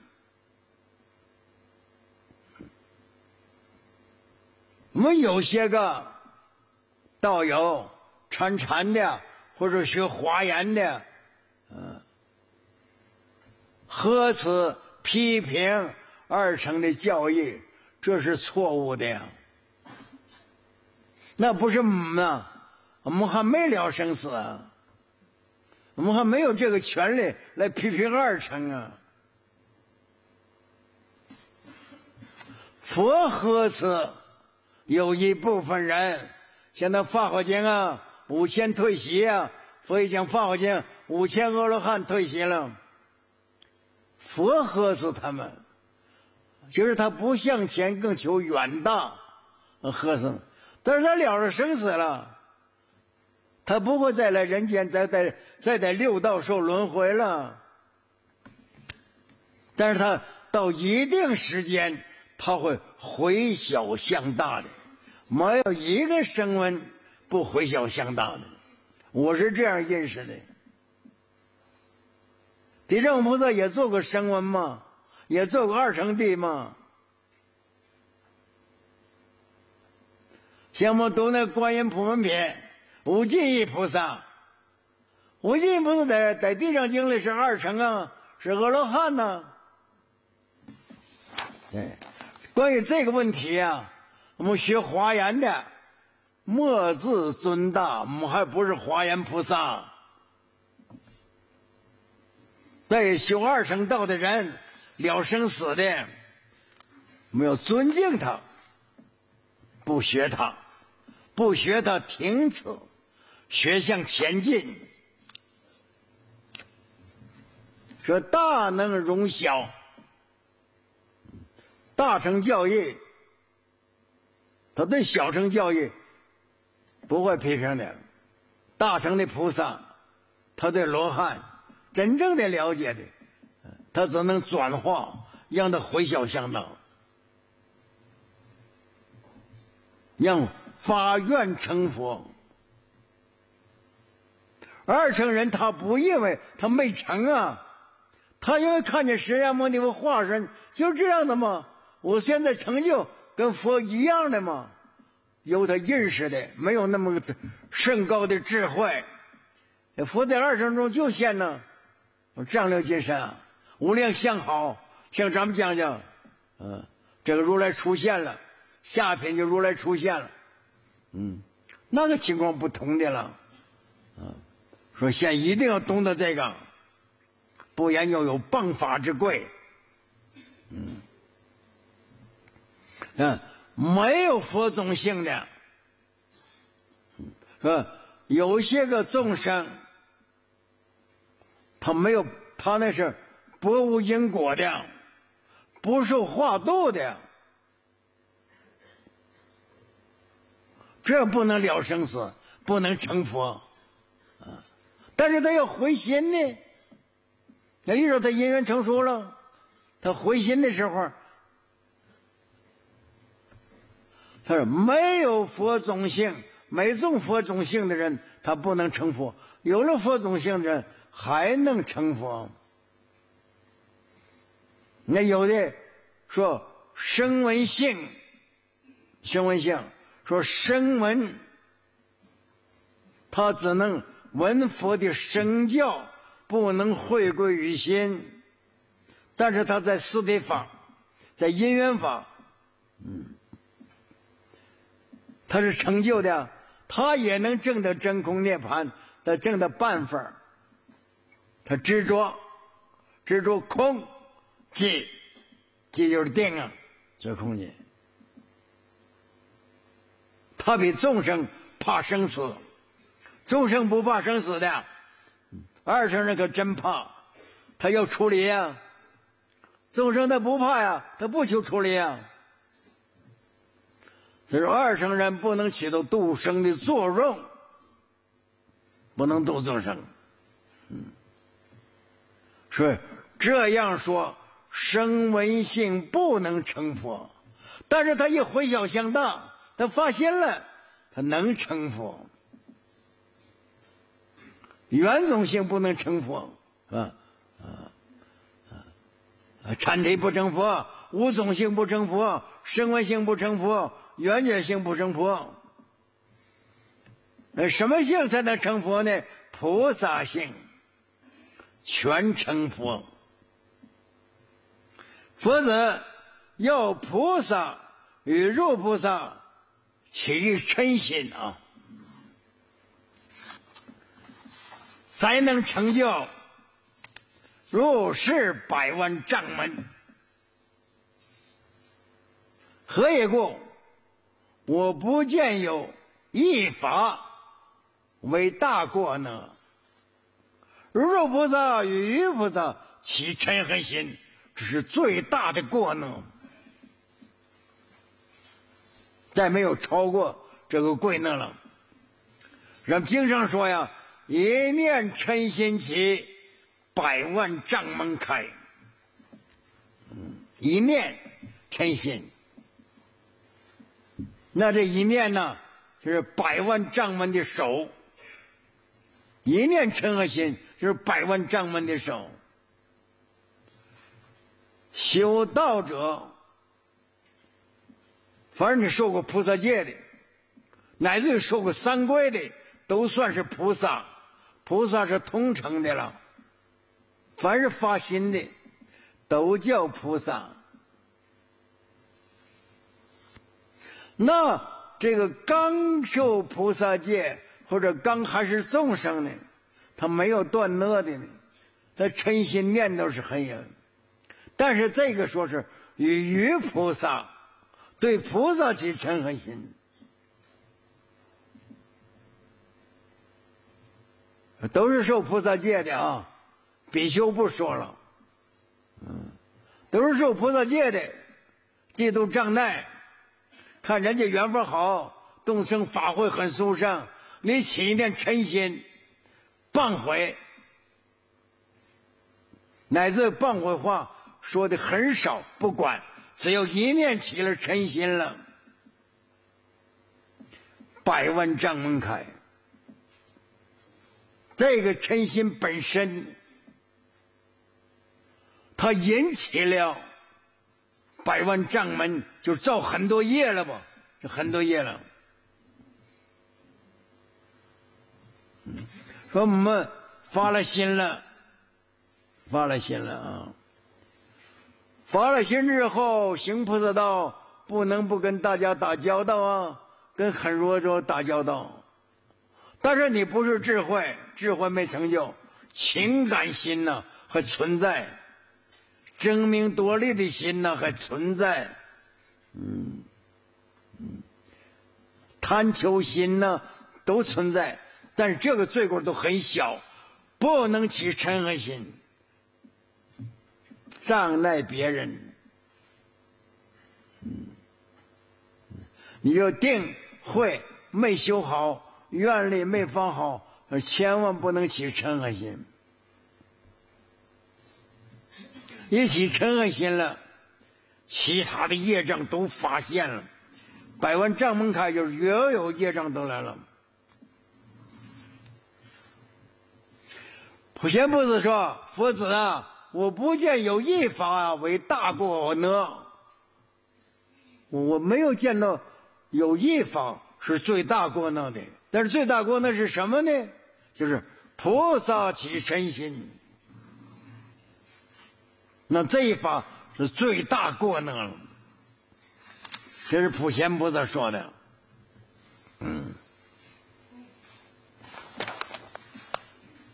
我们有些个道友参禅的，或者学华严的，嗯，呵斥批评二乘的教义，这是错误的呀。那不是我们啊，我们还没了生死啊，我们还没有这个权利来批评二乘啊。佛呵斥有一部分人，像那《法华经》啊，五千退席啊，佛一讲《法华经》，五千阿罗汉退席了。佛呵斥他们，就是他不向前，更求远大，呵斥。但是他了了生死了，他不会再来人间，再在再在六道受轮回了。但是他到一定时间，他会回小向大的，没有一个声闻不回小向大的。我是这样认识的。地藏菩萨也做过声闻嘛，也做过二乘地嘛。像我们读那观音普门品，无尽意菩萨，无尽意菩萨在在地藏经里是二乘啊，是阿罗汉呢、啊。对，关于这个问题啊，我们学华严的，莫自尊大，我们还不是华严菩萨。对修二乘道的人，了生死的，我们要尊敬他，不学他，不学他停止，学向前进。说大能容小，大乘教义，他对小乘教义不会批评的。大乘的菩萨，他对罗汉真正的了解的，他只能转化，让他回小向大，让发愿成佛。二乘人他不因为他没成啊，他因为看见释迦牟尼佛化身就这样的嘛，我现在成就跟佛一样的嘛，有他认识的，没有那么甚高的智慧。佛在二乘中就现呢，丈六金身，无量相好，像咱们讲讲，嗯，这个如来出现了，下品就如来出现了，嗯，那个情况不同的了，嗯，说现在一定要懂得这个，不然要有谤法之贵，嗯，嗯，没有佛种性的，嗯，有些个众生。他没有，他那是不无因果的，不受化度的，这不能了生死，不能成佛啊！但是他要回心呢，那你说他因缘成熟了，他回心的时候，他说没有佛种性，没种佛种性的人，他不能成佛；有了佛种性的人，还能成佛。那有的说声闻性，声闻性说声闻，他只能闻佛的声教，不能回归于心。但是他在四谛法，在因缘法，嗯，他是成就的，他也能证得真空涅槃的证的办法。他执着，执着空即这就是定啊，这空间。他比众生怕生死，众生不怕生死的，二乘人可真怕，他要处理呀。众生他不怕呀，他不求处理呀。所以说二乘人不能起到度生的作用，不能度众生。嗯，是这样说，声闻性不能成佛，但是他一回小向大，他发现了，他能成佛。缘种性不能成佛，啊啊啊！禅体不成佛，无种性不成佛，声闻性不成佛，缘觉性不成佛。呃，什么性才能成佛呢？菩萨性全成佛。佛子要菩萨与入菩萨起嗔心啊，才能成就入世百万丈门。何以故？我不见有一法为大过呢。入菩萨与于菩萨起嗔恨心，这是最大的过呢，再没有超过这个贵呢了。让经上说呀，一念嗔心起，百万丈门开。嗯，一念嗔心，那这一念呢，就是百万丈门的手。一念嗔和心就是百万丈门的手。修道者，凡是你受过菩萨戒的，乃至于受过三皈的，都算是菩萨。菩萨是通称的了，凡是发心的都叫菩萨。那这个刚受菩萨戒或者刚还是众生呢，他没有断恶的呢，他嗔心念头是很有。但是这个说是与于菩萨，对菩萨起嗔恨心，都是受菩萨戒的啊，比丘不说了，嗯，都是受菩萨戒的，嫉妒障碍，看人家缘分好，众生法会很殊胜，你起一点嗔心，谤毁，乃至谤毁话说的很少，不管，只有一念起了嗔心了，百万丈门开。这个嗔心本身，它引起了百万丈门，就造很多业了吧，就很多业了。说我们发了心了，发了心了啊！发了心之后，行菩萨道，不能不跟大家打交道啊，跟很多人打交道。但是你不是智慧，智慧没成就，情感心呢还存在，争名夺利的心呢还存在，嗯嗯，贪求心呢都存在，但是这个罪过都很小，不能起嗔恨心，障碍别人。嗯，你就定慧没修好，愿力没放好，千万不能起嗔恨心。一起嗔恨心了，其他的业障都发现了，百万丈门开，就是所有业障都来了。普贤菩萨说：“佛子啊，我不见有一法啊为大过呢。我没有见到有一法是最大过呢的。但是最大过呢是什么呢？就是菩萨起嗔心。那这一法是最大过呢了。这是普贤菩萨说的。嗯。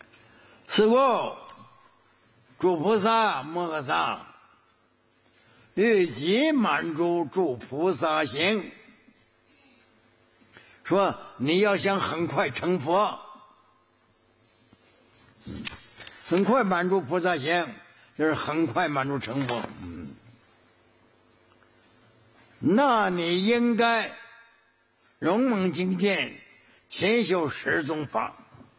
此故诸菩萨摩诃萨欲即满足诸菩萨行。说你要想很快成佛，很快满足菩萨行，就是很快满足成佛。嗯，那你应该勇猛精进，勤修十种法。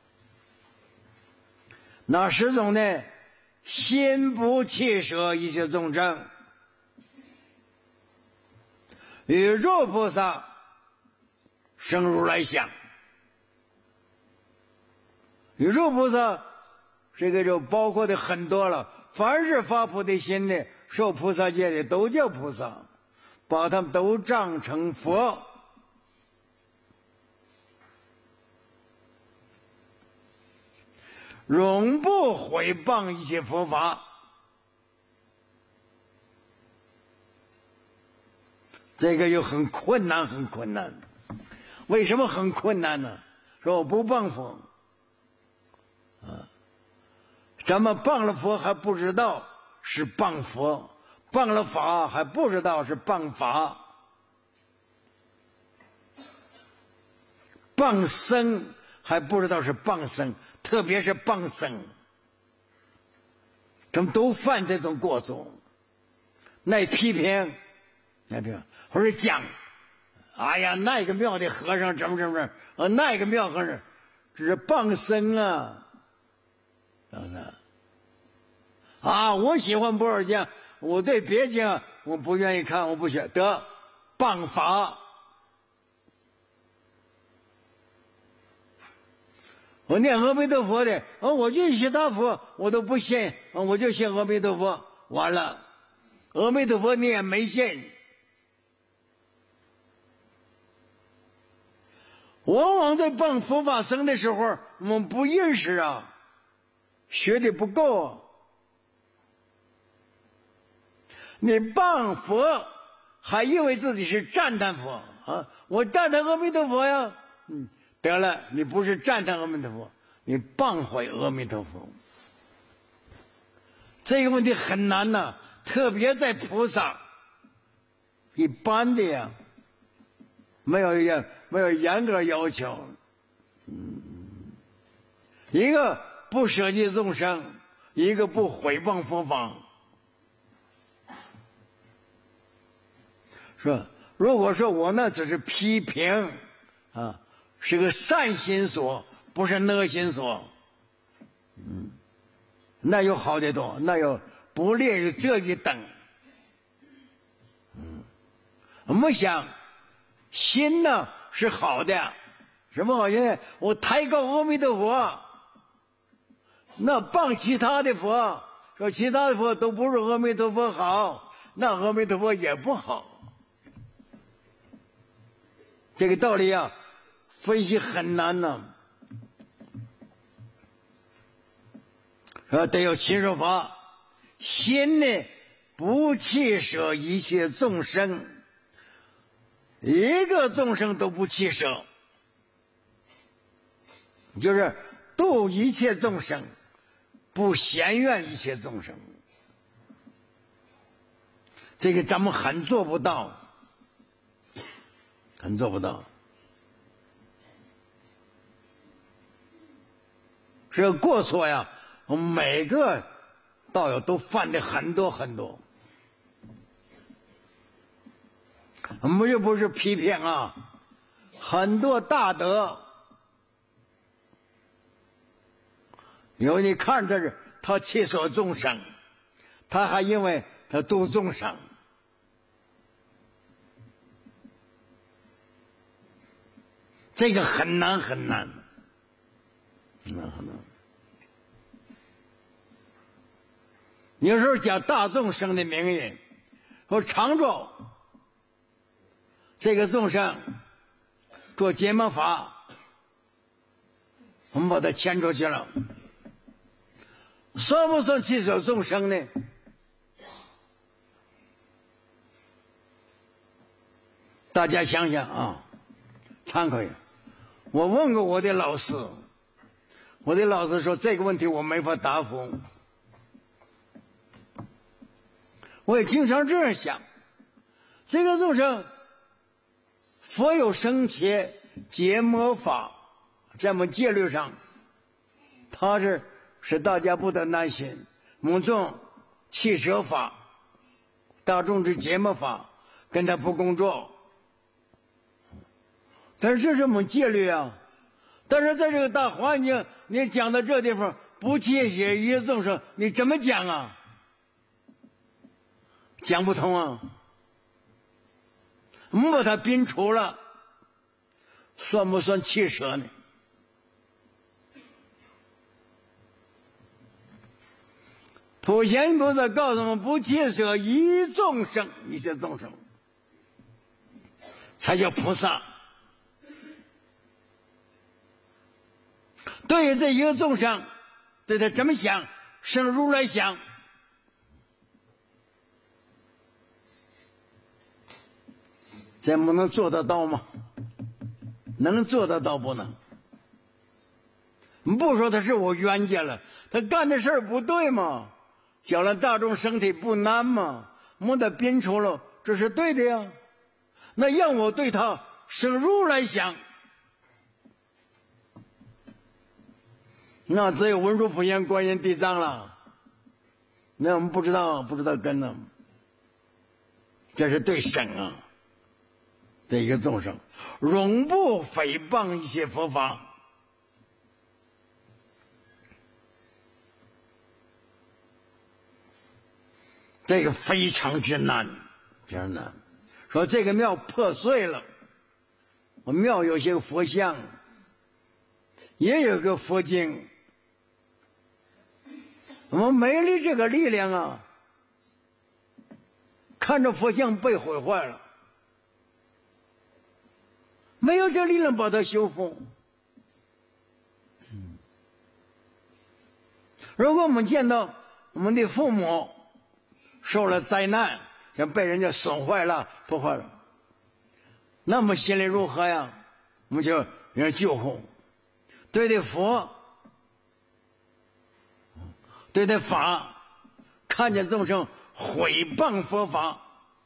那十种呢？心不弃舍一切众生，与诸菩萨生如来相。宇宙菩萨这个就包括的很多了，凡是发菩提心的受菩萨戒的都叫菩萨，把他们都仗成佛。永不毁谤一切佛法。这个又很困难，很困难。为什么很困难呢？说我不谤佛啊，咱们谤了佛还不知道是谤佛，谤了法还不知道是谤法，谤僧还不知道是谤僧，特别是谤僧，他们都犯这种过错。那批评，那批评或者讲，哎呀，那个庙的和尚怎么怎么，呃，那个庙和尚这是谤僧啊，等等。啊，我喜欢不二经，我对别经我不愿意看，我不学，得谤法。我念阿弥陀佛的，啊，我就其他佛我都不信，啊，我就信阿弥陀佛。完了，阿弥陀佛你也没信。往往在谤佛法僧的时候，我们不认识啊，学的不够啊。你谤佛，还以为自己是赞叹佛啊，我赞叹阿弥陀佛呀，嗯。得了，你不是赞叹阿弥陀佛，你谤毁阿弥陀佛。这个问题很难呐、啊，特别在菩萨，一般的呀，没有严没有严格要求。嗯，一个不舍弃众生，一个不毁谤佛法。是吧？如果说我那只是批评啊。是个善心所，不是恶心所。嗯，那有好得多，那有不列于这一等。嗯，我们想，心呢是好的，什么好心呢？我抬高阿弥陀佛，那谤其他的佛，说其他的佛都不如阿弥陀佛好，那阿弥陀佛也不好。这个道理啊。分析很难呢，啊，得有勤守法，心呢不弃舍一切众生，一个众生都不弃舍，就是度一切众生，不嫌怨一切众生。这个咱们很做不到，很做不到。这个过错呀，我们每个道友都犯的很多很多。我们又不是批评啊，很多大德，有你看这是他弃舍众生，他还因为他度众生，这个很难很难。很难很难。有时候讲大众生的名义，说常住这个众生做结魔法，我们把它牵出去了，算不算弃舍众生呢？大家想想啊，参考一下。我问过我的老师，我的老师说这个问题我没法答复。 我也经常这样想，这个众生，佛有生切结魔法，在我们戒律上，他是使大家不得难行。某种弃舍法，大众之结魔法，跟他不工作。但是这是我们戒律啊。但是在这个大环境，你讲到这地方不切写一切众生，你怎么讲啊？讲不通啊！我们把它摒除了，算不算弃舍呢？普贤菩萨告诉我们，不弃舍一众生，一切众生才叫菩萨。对于这一个众生，对他怎么想，生如来想。咱们能做得到吗？能做得到不能？不说他是我冤家了，他干的事儿不对吗？教了大众身体不难吗？我得摒除了，这是对的呀。那让我对他生如来想，那只有文殊普贤观音地藏了。那我们不知道，不知道根呢。这是对神啊，对一个众生，永不诽谤一些佛法。这个非常之难，非常难。说这个庙破碎了，我庙有些佛像，也有个佛经，我们没了这个力量啊，看着佛像被毁坏了，没有这力量把它修复。如果我们见到我们的父母受了灾难，像被人家损坏了破坏了，那我们心里如何呀？我们就要救护，对待佛，对待法，看见众生毁谤佛法，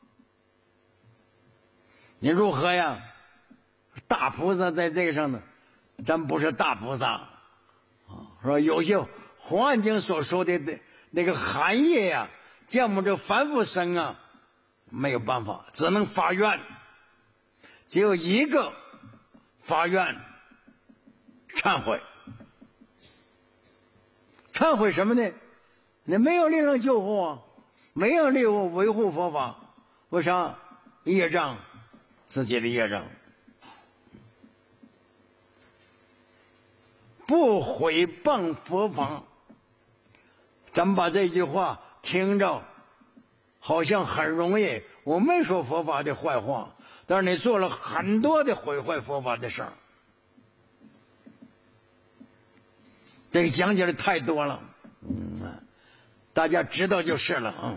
你如何呀？大菩萨在这个上呢，咱不是大菩萨啊，说有些环境所说的那个含义呀，像我们这凡夫生啊，没有办法，只能发愿，只有一个发愿忏悔。忏悔什么呢？你没有力量救护啊，没有力量维护佛法，为啥？业障，自己的业障。不毁谤佛法，咱们把这句话听着好像很容易，我没说佛法的坏话，但是你做了很多的毁坏佛法的事儿，这个讲起来太多了，嗯，大家知道就是了啊。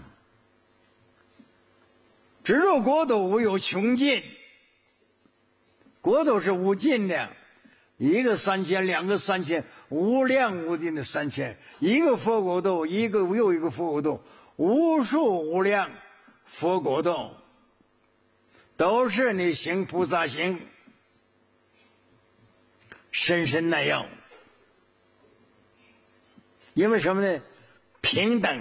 直入国土无有穷尽，国土是无尽的，一个三千，两个三千，无量无尽的三千，一个佛国土，一个又一个佛国土，无数无量佛国土，都是你行菩萨行，深深耐要。因为什么呢？平等，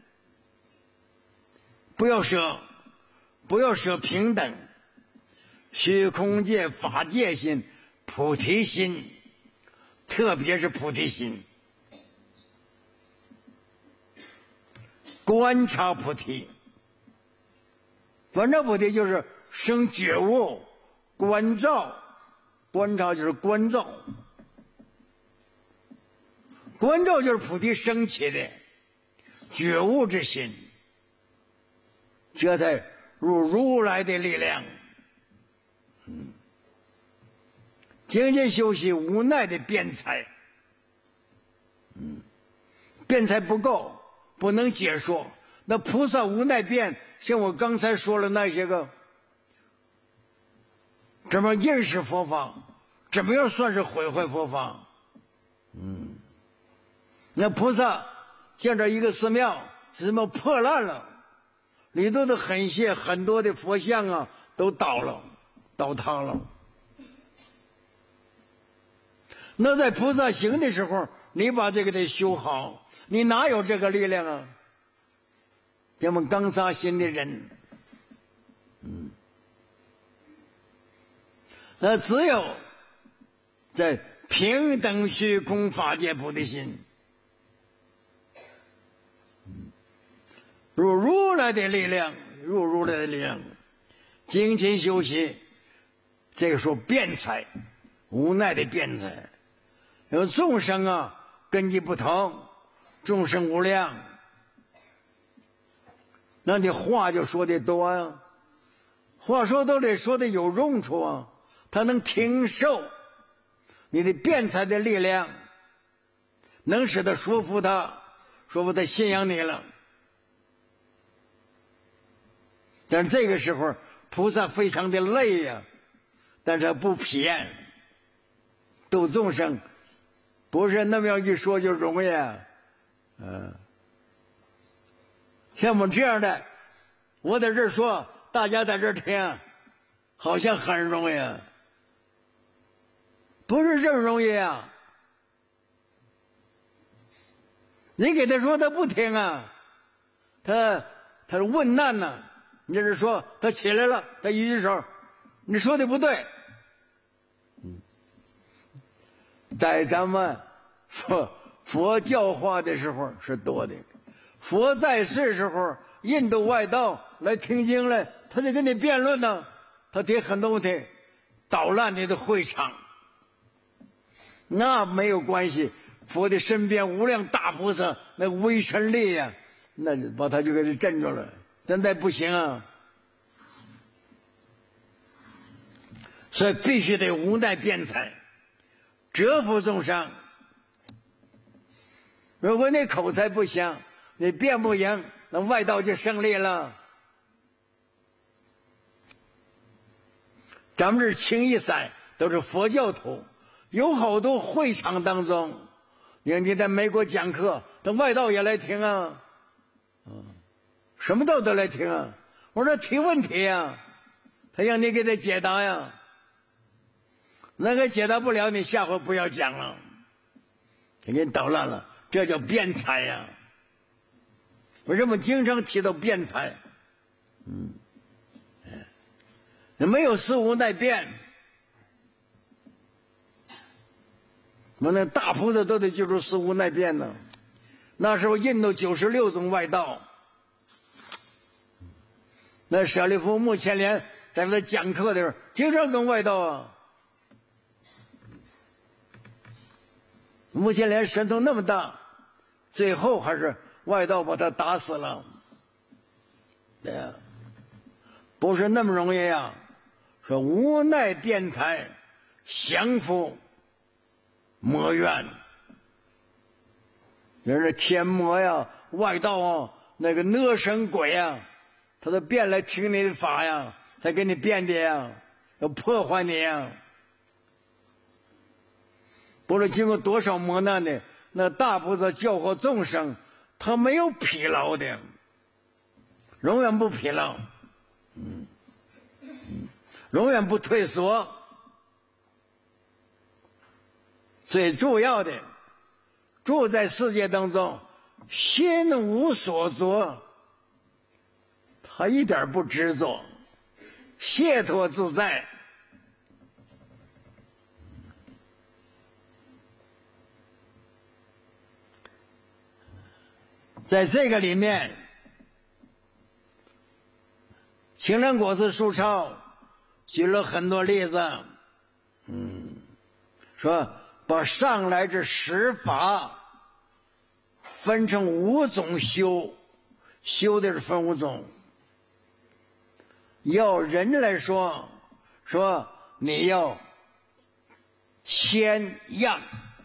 不要舍，不要舍平等，虚空界法界心，菩提心，特别是菩提心，观察菩提。观察菩提就是生觉悟，观照，观察就是观照，观照就是菩提升起的觉悟之心，这才入如来的力量。嗯，精进修习无奈的辩才，嗯，辩才不够，不能解说。那菩萨无奈辩，像我刚才说了那些个，怎么认识佛法？怎么样算是毁坏佛法？嗯，那菩萨见着一个寺庙什么破烂了， 里头的很些很多的佛像啊都倒了，倒塌了。那在菩萨行的时候，你把这个得修好，你哪有这个力量啊？咱们刚杀心的人，嗯，那只有在平等虚空法界菩提心，入如来的力量，入如来的力量，精勤修习，这个说辩才，无奈的辩才。有众生啊，根基不同，众生无量，那你话就说的多啊，话说都得说的有用处啊，他能听受你的辩才的力量，能使他说服他，说服他信仰你了。但是这个时候菩萨非常的累呀、啊，但是他不疲，度众生不是那么样一说就容易啊。嗯，像我们这样的，我在这儿说，大家在这儿听，好像很容易啊，不是这么容易啊。你给他说他不听啊，他他是问难呢、啊。你这是说他起来了，他一只手，你说的不对。嗯，在咱们佛佛教化的时候是多的，佛在世时候，印度外道来听经来，他就跟你辩论呢，他提很多问题，捣乱你的会场，那没有关系。佛的身边无量大菩萨那威神力呀、啊，那把他就给他镇住了。现在不行啊，所以必须得无奈辩才，折服众生。如果你口才不行，你辩不赢，那外道就胜利了。咱们这清一色都是佛教徒，有好多会场当中，你看你在美国讲课，那外道也来听啊，嗯。什么道都来听啊！我说提问题呀、啊，他让你给他解答呀。那个解答不了，你下回不要讲了，给你捣乱了，这叫辩才呀。为什么经常提到辩才？嗯，没有事无奈辩。我那大菩萨都得记住事无奈辩呢。那时候印度九十六种外道。那舍利弗、目犍连在他讲课的时候，经常跟外道啊。目犍连神通那么大，最后还是外道把他打死了。对呀，不是那么容易啊！说无奈辩才，降伏魔怨。人是天魔呀，外道啊，那个哪神鬼呀。他都变来听你的法呀，他给你变的呀，要破坏你呀。不知经过多少磨难的，那大菩萨教化众生，他没有疲劳的，永远不疲劳，嗯，嗯永远不退缩。最主要的，住在世界当中，心无所着。他一点不执着，解脱自在。在这个里面，青莲果子书抄举了很多例子，嗯，说把上来这十法分成五种修，修的是分五种。要人来说，说你要谦让，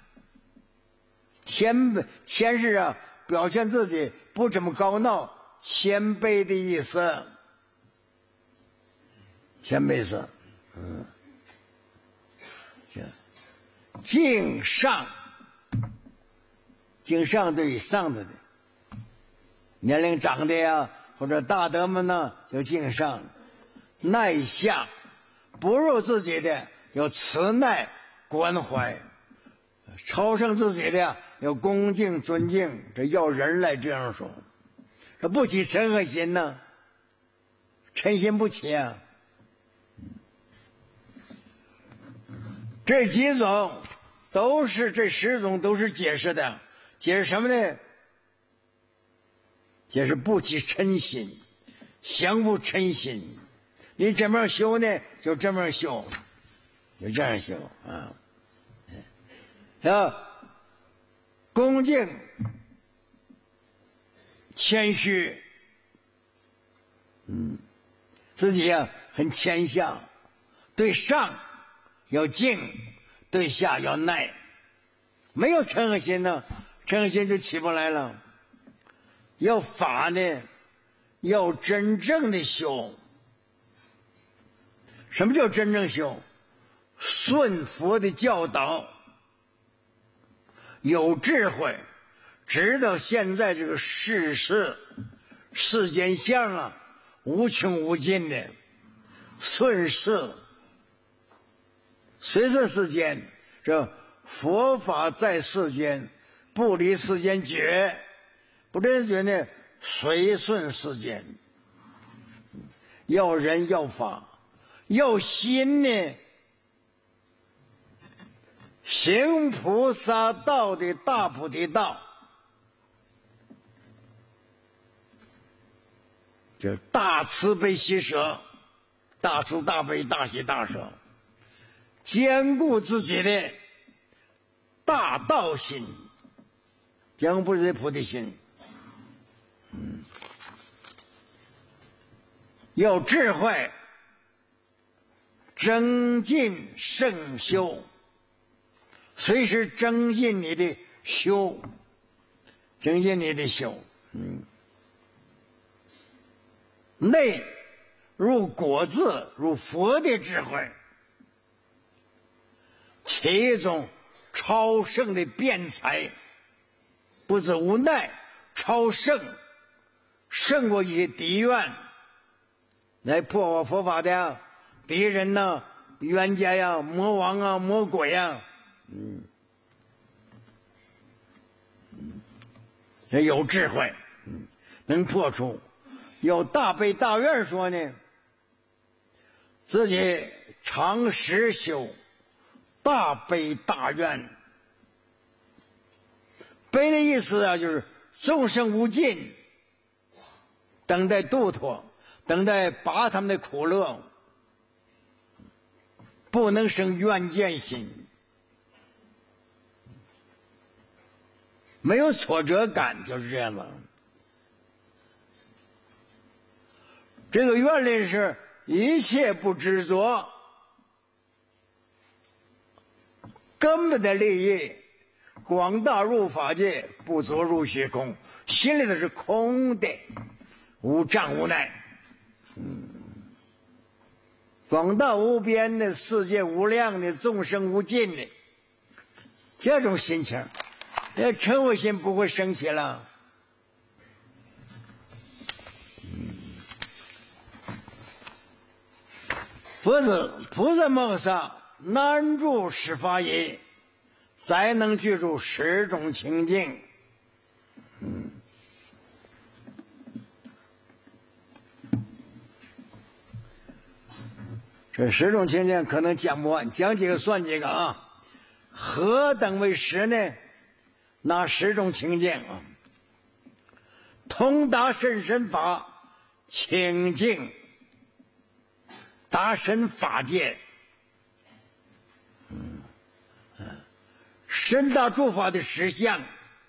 谦谦是啊，表现自己不怎么高闹，谦卑的意思，谦卑是，嗯，行，敬上，敬上对上的的，年龄长的呀， 或者大德们呢有敬上，耐下，不如自己的有慈耐关怀，超胜自己的有恭敬尊敬，这要人来这样说。这不起嗔和心呢，嗔心不起啊。这几种都是这十种都是解释的，解释什么呢？解释不起嗔心，降伏嗔心。你这么修呢，就这么修，就这样修啊。要恭敬、谦虚，嗯，自己呀、啊、很谦下，对上要敬，对下要耐。没有嗔和心呢，嗔和心就起不来了。要法呢，要真正的修。什么叫真正修？顺佛的教导，有智慧，知道现在这个世事世间相啊，无穷无尽的，顺势随顺世间，这佛法在世间，不离世间觉，不离觉呢，随顺世间。要人要法，要心呢，行菩萨道的大菩提道，这大慈悲喜舍，大慈大悲大喜大舍，兼顾自己的大道心，兼顾自己的菩提心。嗯，要智慧，增进圣修，随时增进你的修，增进你的修。嗯，内入果自，入佛的智慧，起一种超胜的辩才，不是无奈，超胜，胜过一些敌怨来破坏佛法的敌人呐、冤家呀、魔王啊、魔鬼呀，嗯，有智慧，嗯，能破除。有大悲大愿说呢，自己常时修大悲大愿。悲的意思啊，就是众生无尽，等待度脱，等待拔他们的苦乐，不能生怨见心，没有挫折感，就是这样的。这个愿力是一切不执着，根本的利益，广大入法界，不着入虚空，心里头是空的，无障无碍。嗯，广大无边的世界，无量的众生无尽的这种心情，那嗔恚心不会升起了。佛子菩萨梦上难住十法也，才能具足十种清净。嗯，这十种清净可能讲不完，讲几个算几个啊。何等为十呢？那十种清净啊，通达甚深法清净，达深法界，嗯嗯，深达诸法的实相，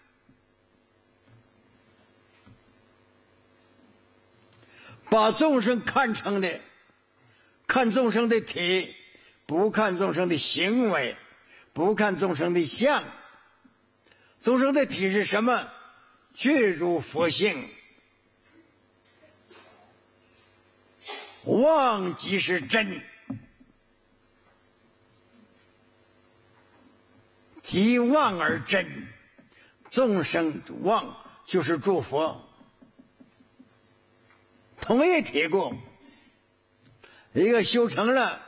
把众生看成的，看众生的体，不看众生的行为，不看众生的相。众生的体是什么？具足佛性，妄即是真，即妄而真。众生妄就是诸佛， 同一体故，一个修成了，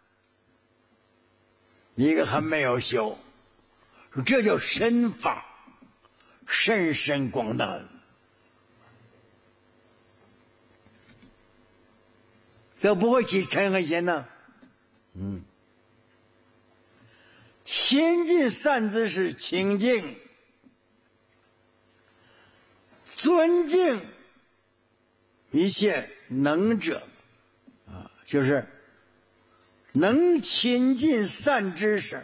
一个还没有修，这叫身法，深深广大。这不会起嗔恨心呢？嗯，亲近善知识，清净尊敬一切能者啊，就是能亲近善知识。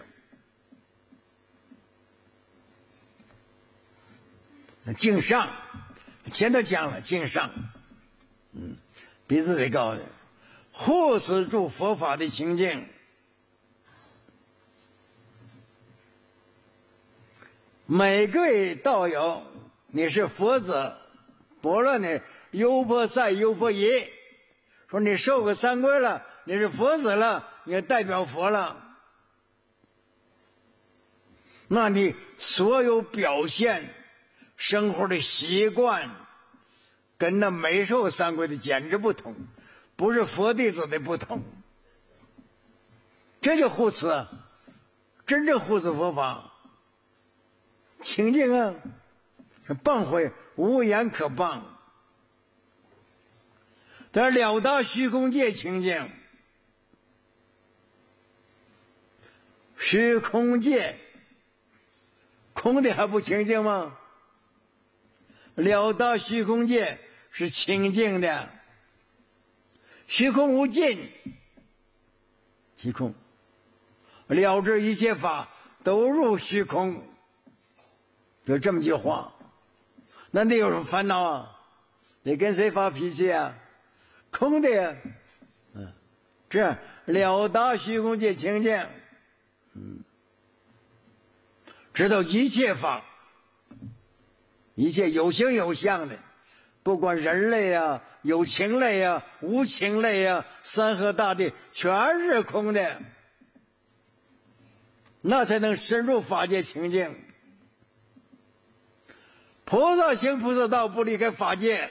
敬上，前头讲了敬上，嗯，鼻子得高的，护持住佛法的清净。每个位道友，你是佛子，不论你优婆塞、优婆夷，说你受个三皈了，你是佛子了，你代表佛了，那你所有表现、生活的习惯，跟那没受三皈的简直不同，不是佛弟子的不同。这就护持，真正护持佛法。清净啊，谤毁无言可谤。但是了达虚空界清净，虚空界空的还不清净吗？了达虚空界是清净的，虚空无尽，虚空了知一切法都入虚空。有这么句话，那你有什么烦恼啊？你跟谁发脾气啊？空的呀，嗯，这了达虚空界清净，嗯，知道一切法，一切有形有相的，不管人类呀、有情类呀、无情类呀、山河大地，全是空的，那才能深入法界清净。菩萨行菩萨道，不离开法界，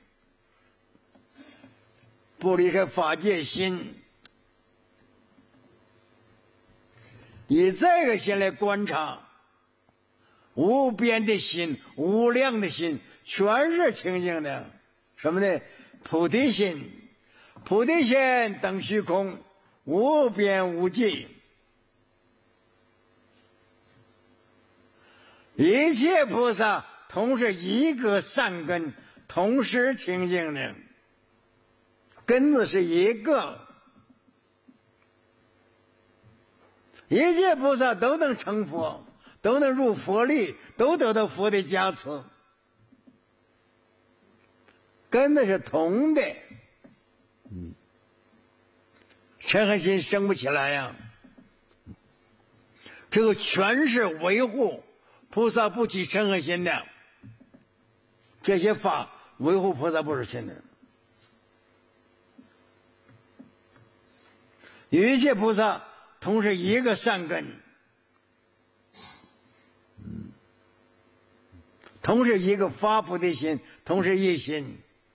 不离开法界心，以这个心来观察，无边的心、无量的心，全是清净的。什么呢？菩提心，菩提心等虚空，无边无际，一切菩萨同是一个善根，同时清净的，根子是一个，一切菩萨都能成佛，都能入佛力，都得到佛的加持，根子是同的。嗯，嗔恨心生不起来呀。这个全是维护菩萨不起嗔恨心的。这些法维护菩萨不是心的，一切菩萨同是一个善根，同是一个发菩提心，同是一心。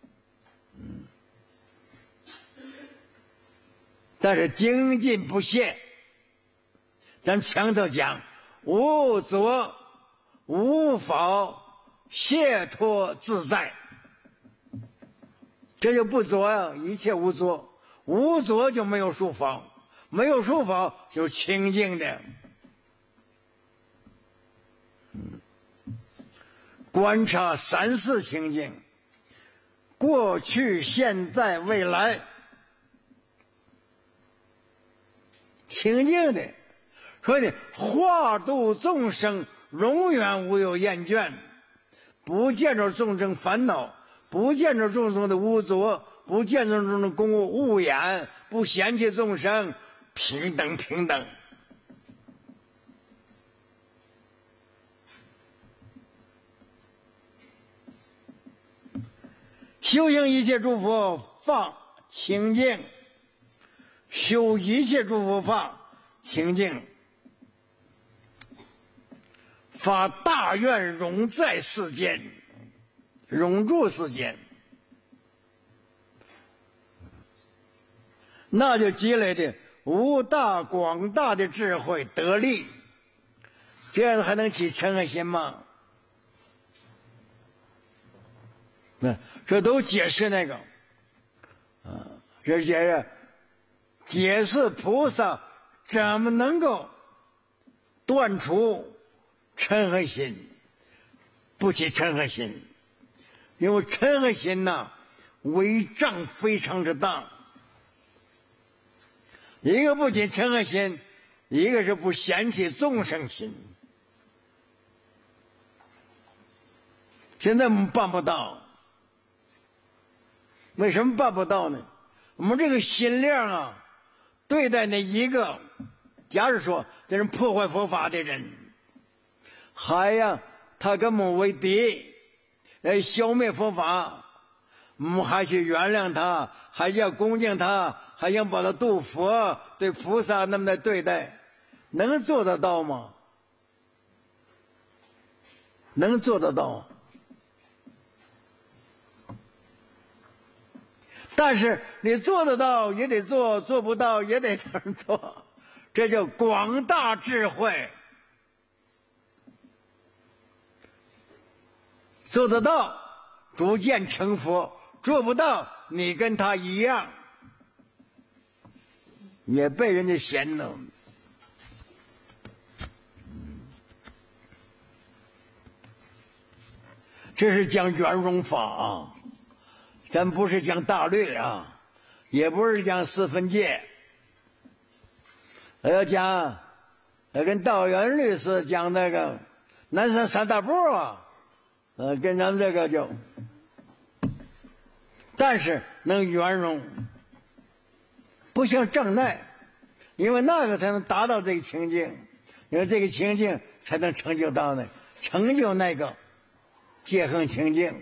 但是精进不懈，咱强调讲无着无否，解脱自在，这就不着呀、啊，一切无着，无着就没有束缚，没有束缚就清净的。嗯，观察三世清净，过去、现在、未来，清净的，所以化度众生，永远无有厌倦。不见着众生烦恼，不见着众生的污浊，不见着众生的公务污染，不嫌弃众生，平等平等。修行一切诸佛法清净，修一切诸佛法清净，发大愿容在世间，容住世间。 那就积累的无大广大的智慧得力，这样还能起嗔恨心吗？那这都解释那个啊，这解释解释菩萨怎么能够断除嗔恨心，不起嗔恨心，因为嗔恨心呐，违障非常之大。一个不起嗔恨心，一个是不嫌弃众生心。现在我们办不到，为什么办不到呢？我们这个心量啊，对待那一个，假如说这人破坏佛法的人，还呀，他跟我们为敌，来消灭佛法，我们还去原谅他，还要恭敬他，还想把他度佛，对菩萨那么的对待，能做得到吗？能做得到吗？但是你做得到也得做，做不到也得这样做，这叫广大智慧。做得到逐渐成佛，做不到你跟他一样，也被人家嫌了。这是讲圆融法啊，咱不是讲大律啊，也不是讲四分界，要讲跟道元律师讲那个南山三大步啊，呃，跟咱们这个就，但是能圆融，不像正奈，因为那个才能达到这个情境，因为这个情境才能成就到那，成就那个界衡情境。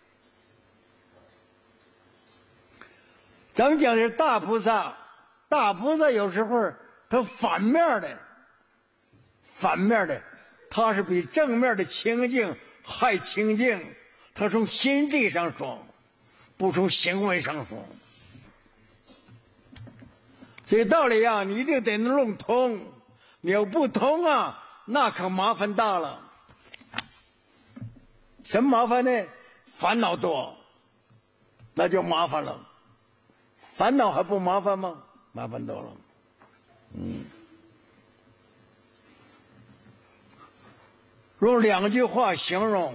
咱们讲的是大菩萨，大菩萨有时候他反面的，反面的，他是比正面的情境还清净，他从心地上说，不从行为上说。所以道理啊，你一定得弄通，你要不通啊，那可麻烦大了。什么麻烦呢？烦恼多，那就麻烦了。烦恼还不麻烦吗？麻烦多了。嗯，用两句话形容，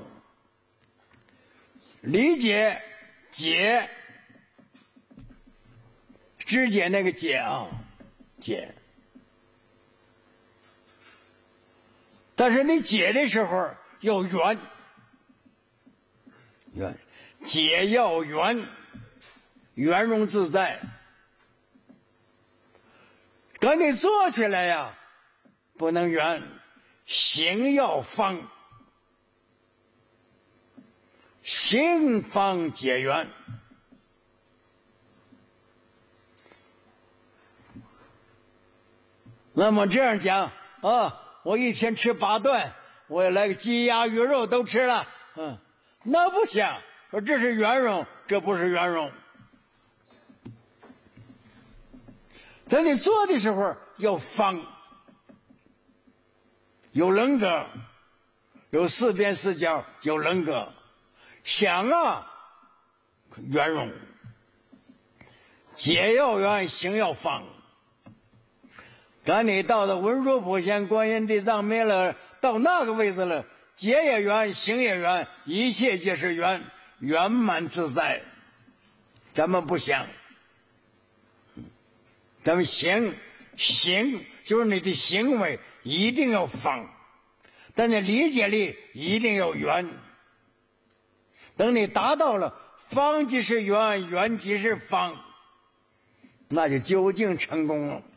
理解解，肢解那个解啊，解。但是你解的时候要圆，圆，解要圆，圆融自在。赶紧做起来呀，不能圆，行要方，行方解圆。那么这样讲啊，我一天吃八顿，我也来个鸡鸭鱼肉都吃了，嗯，那不行，说这是圆融，这不是圆融。在你做的时候要方，有人格，有四边四角，有人格，想啊圆融，解要圆，行要方。赶你到了文殊普贤观音地藏弥勒，到那个位置了，解也圆，行也圆，一切皆是圆，圆满自在。咱们不想，咱们行行就是你的行为一定要方，但你理解力一定要圆。等你达到了方即是圆，圆即是方，那就究竟成功了。